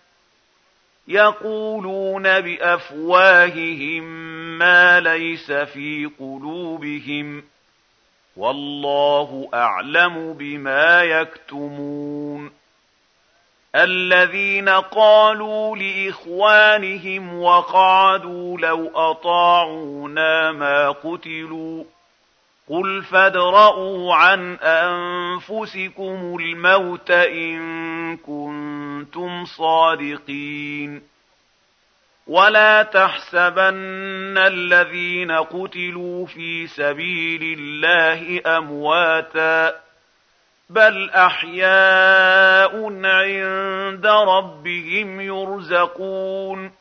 يقولون بأفواههم ما ليس في قلوبهم والله أعلم بما يكتمون. الذين قالوا لإخوانهم وقعدوا لو أطاعونا ما قتلوا قل فادرءوا عن أنفسكم الموت إن كنتم صادقين. ولا تحسبن الذين قتلوا في سبيل الله أمواتا بل أحياء عند ربهم يرزقون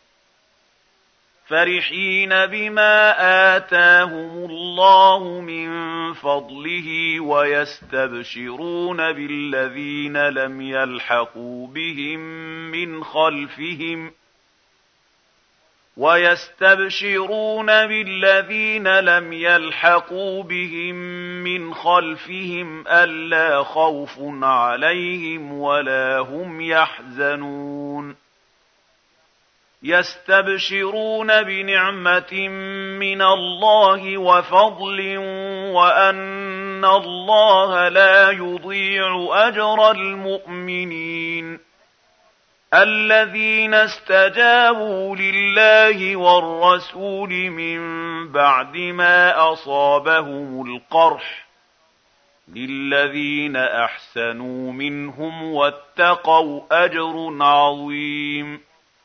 فرحين بما آتاهم الله من فضله ويستبشرون بالذين لم يلحقوا بهم من خلفهم ويستبشرون بالذين لم يلحقوا بهم من خلفهم ألا خوف عليهم ولا هم يحزنون. يستبشرون بنعمة من الله وفضل وأن الله لا يضيع أجر المؤمنين. الذين استجابوا لله والرسول من بعد ما أصابهم القرح للذين أحسنوا منهم واتقوا أجر عظيم.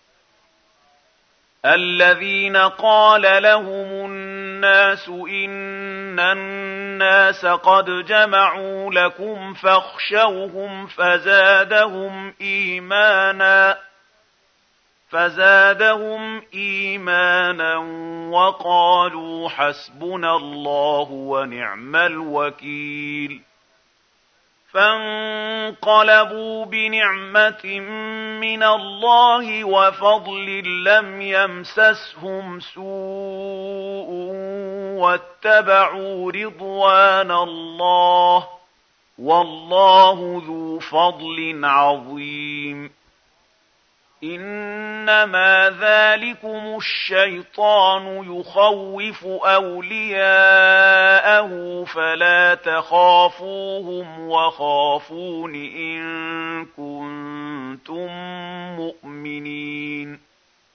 الذين قال لهم الناس إن الناس قد جمعوا لكم فاخشوهم فزادهم إيمانا فزادهم إيمانا وقالوا حسبنا الله ونعم الوكيل. فانقلبوا بنعمة من الله وفضل لم يمسسهم سوء واتبعوا رضوان الله والله ذو فضل عظيم. إنما ذلكم الشيطان يخوف أولياءه فلا تخافوهم وخافون إن كنتم مؤمنين.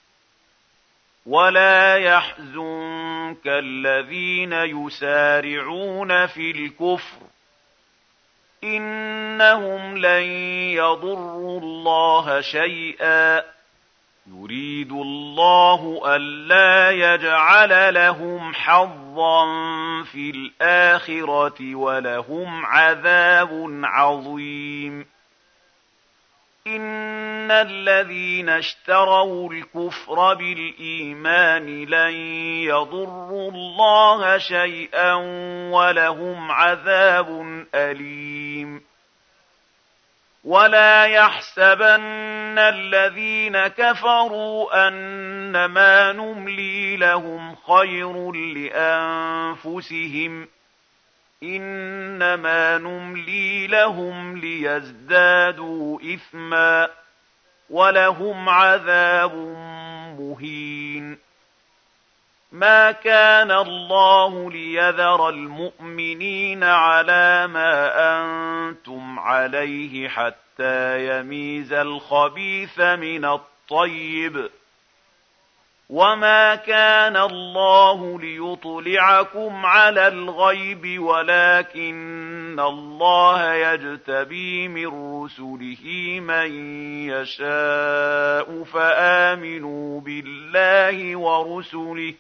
ولا يحزنك الذين يسارعون في الكفر إنهم لن يضروا الله شيئا يريد الله ألا يجعل لهم حظا في الآخرة ولهم عذاب عظيم. إن الذين اشتروا الكفر بالإيمان لن يضروا الله شيئا ولهم عذاب أليم. ولا يحسبن الذين كفروا أنما نملي لهم خير لأنفسهم إنما نملي لهم ليزدادوا إثما ولهم عذاب مهين. ما كان الله ليذر المؤمنين على ما أنتم عليه حتى يميز الخبيث من الطيب وما كان الله ليطلعكم على الغيب ولكن الله يجتبي من رسله من يشاء فآمنوا الله ورسله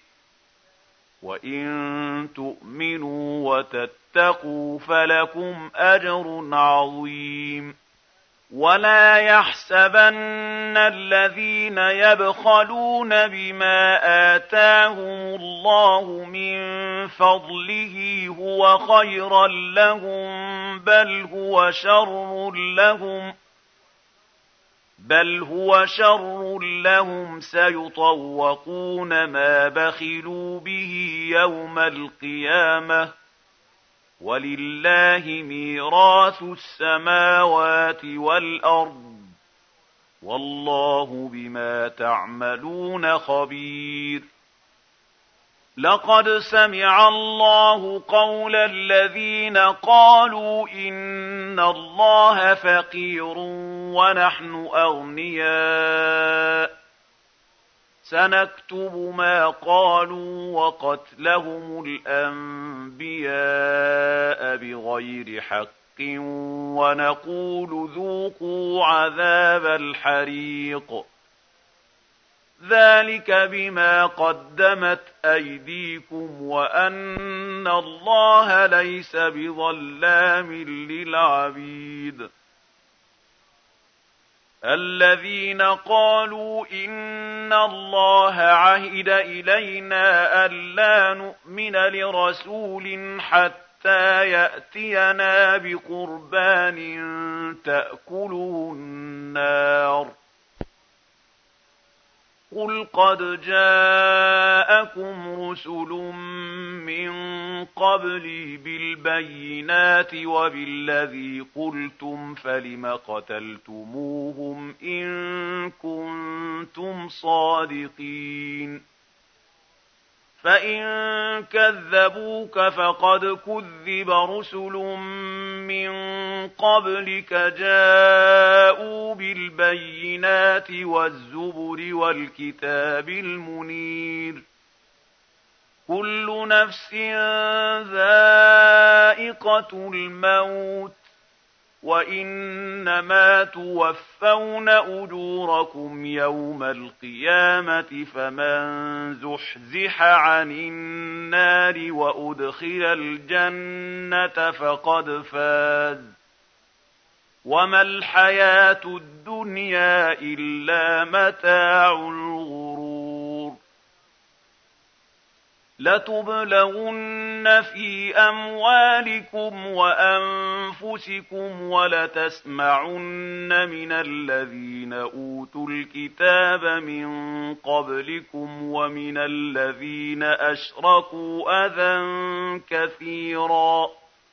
وإن تؤمنوا وتتقوا فلكم أجر عظيم. ولا يحسبن الذين يبخلون بما آتاهم الله من فضله هو خيرا لهم بل هو شر لهم بل هو شر لهم سيطوقون ما بخلوا به يوم القيامة ولله ميراث السماوات والأرض والله بما تعملون خبير. لقد سمع الله قول الذين قالوا إن الله فقير ونحن أغنياء سنكتب ما قالوا وقتلهم الأنبياء بغير حق ونقول ذوقوا عذاب الحريق ذلك بما قدمت أيديكم وأن الله ليس بظلام للعبيد. الذين قالوا إن الله عهد إلينا ألا نؤمن لرسول حتى يأتينا بقربان تأكله النار قل قد جاءكم رسل من قبلي بالبينات وبالذي قلتم فلم قتلتموهم إن كنتم صادقين فإن كذبوك فقد كذب رسل من قبلك جاءوا بالبينات والزبر والكتاب المنير كل نفس ذائقة الموت وإنما توفون أجوركم يوم القيامة فمن زحزح عن النار وأدخل الجنة فقد فاز وما الحياة الدنيا إلا متاع الغرور. لتبلغن في أموالكم وأنفسكم ولتسمعن من الذين أوتوا الكتاب من قبلكم ومن الذين أشركوا أذى كثيرا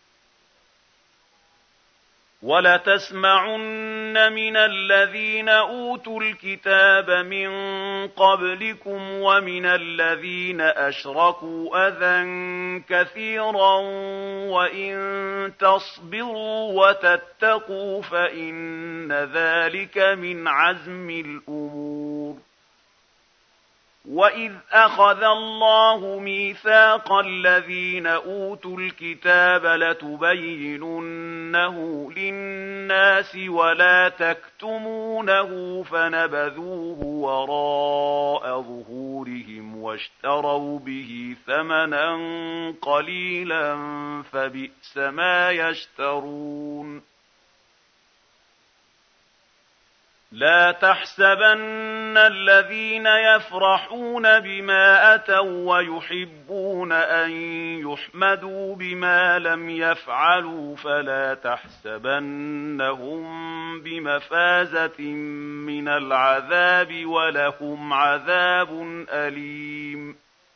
ولتسمعن من الذين أوتوا الكتاب من قبلكم ومن الذين أشركوا أذى كثيرا وإن تصبروا وتتقوا فإن ذلك من عزم الأمور. وإذ أخذ الله ميثاق الذين أوتوا الكتاب لتبيننه للناس ولا تكتمونه فنبذوه وراء ظهورهم واشتروا به ثمنا قليلا فبئس ما يشترون. لا تحسبن الذين يفرحون بما أتوا ويحبون أن يحمدوا بما لم يفعلوا فلا تحسبنهم بمفازة من العذاب ولهم عذاب أليم.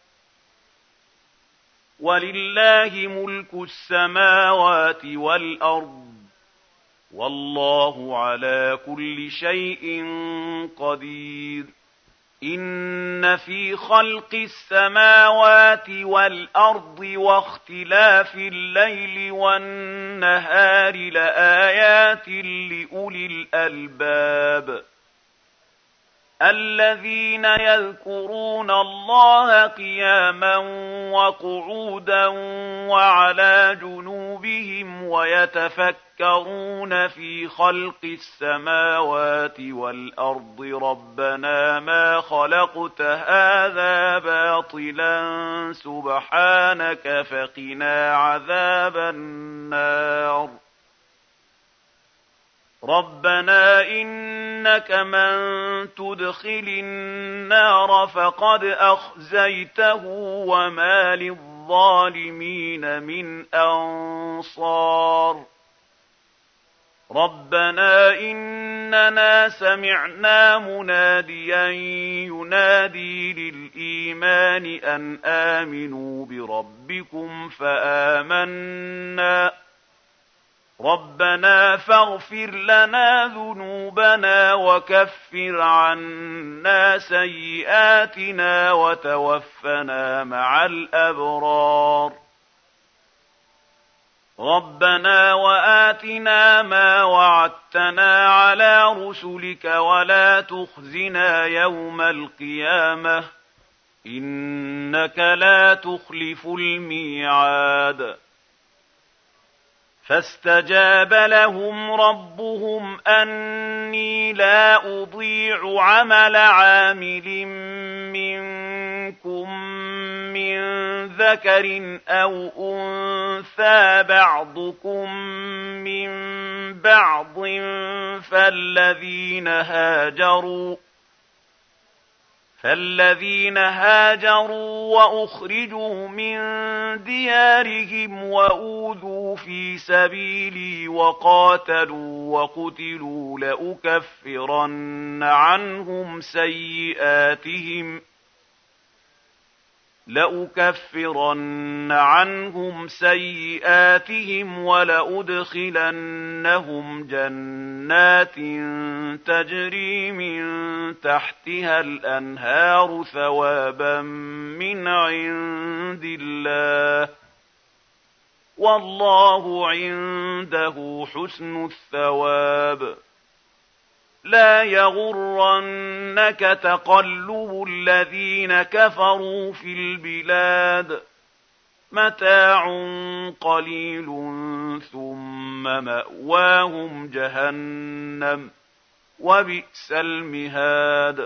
ولله ملك السماوات والأرض والله على كل شيء قدير. إن في خلق السماوات والأرض واختلاف الليل والنهار لآيات لأولي الألباب الذين يذكرون الله قياما وقعودا وعلى جنوبهم ويتفكرون في خلق السماوات والأرض ربنا ما خلقت هذا باطلا سبحانك فقنا عذاب النار ربنا إنك من تدخل النار فقد أخزيته وما للظالمين من أنصار ربنا إننا سمعنا مناديا ينادي للإيمان أن آمنوا بربكم فآمنا ربنا فاغفر لنا ذنوبنا وكفر عنا سيئاتنا وتوفنا مع الأبرار ربنا وآتنا ما وعدتنا على رسلك ولا تخزنا يوم القيامة إنك لا تخلف الميعاد فاستجاب لهم ربهم أني لا أضيع عمل عامل منكم من ذكر أو أنثى بعضكم من بعض فالذين هاجروا فالذين هاجروا وأخرجوا من ديارهم وأوذوا في سبيلي وقاتلوا وقتلوا لأكفرن عنهم سيئاتهم لأكفرن عنهم سيئاتهم ولأدخلنهم جنات تجري من تحتها الأنهار ثوابا من عند الله والله عنده حسن الثواب لا يغرنك تقلب الذين كفروا في البلاد متاع قليل ثم مأواهم جهنم وبئس المهاد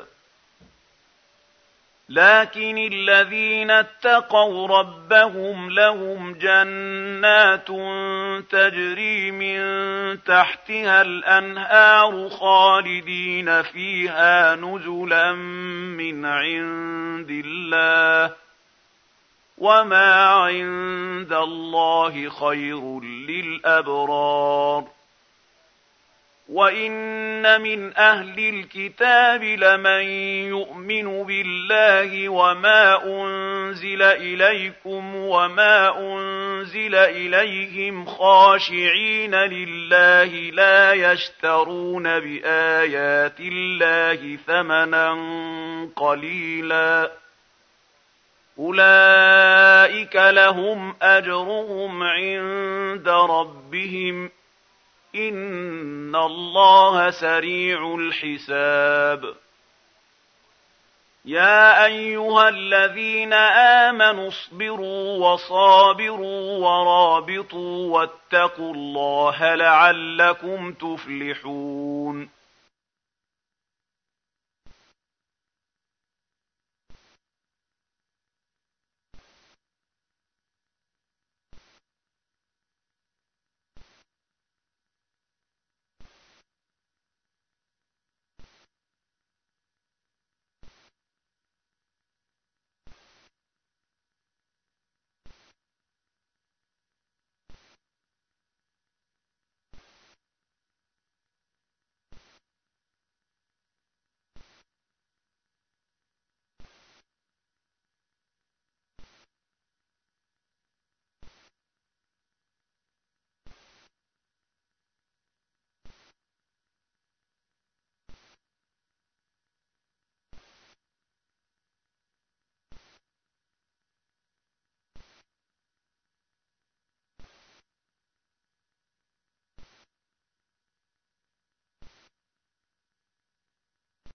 لكن الذين اتقوا ربهم لهم جنات تجري من تحتها الأنهار خالدين فيها نزلا من عند الله وما عند الله خير للأبرار وإن من أهل الكتاب لمن يؤمن بالله وما أنزل إليكم وما أنزل إليهم خاشعين لله لا يشترون بآيات الله ثمنا قليلا أولئك لهم أجرهم عند ربهم إن الله سريع الحساب يا أيها الذين آمنوا اصبروا وصابروا ورابطوا واتقوا الله لعلكم تفلحون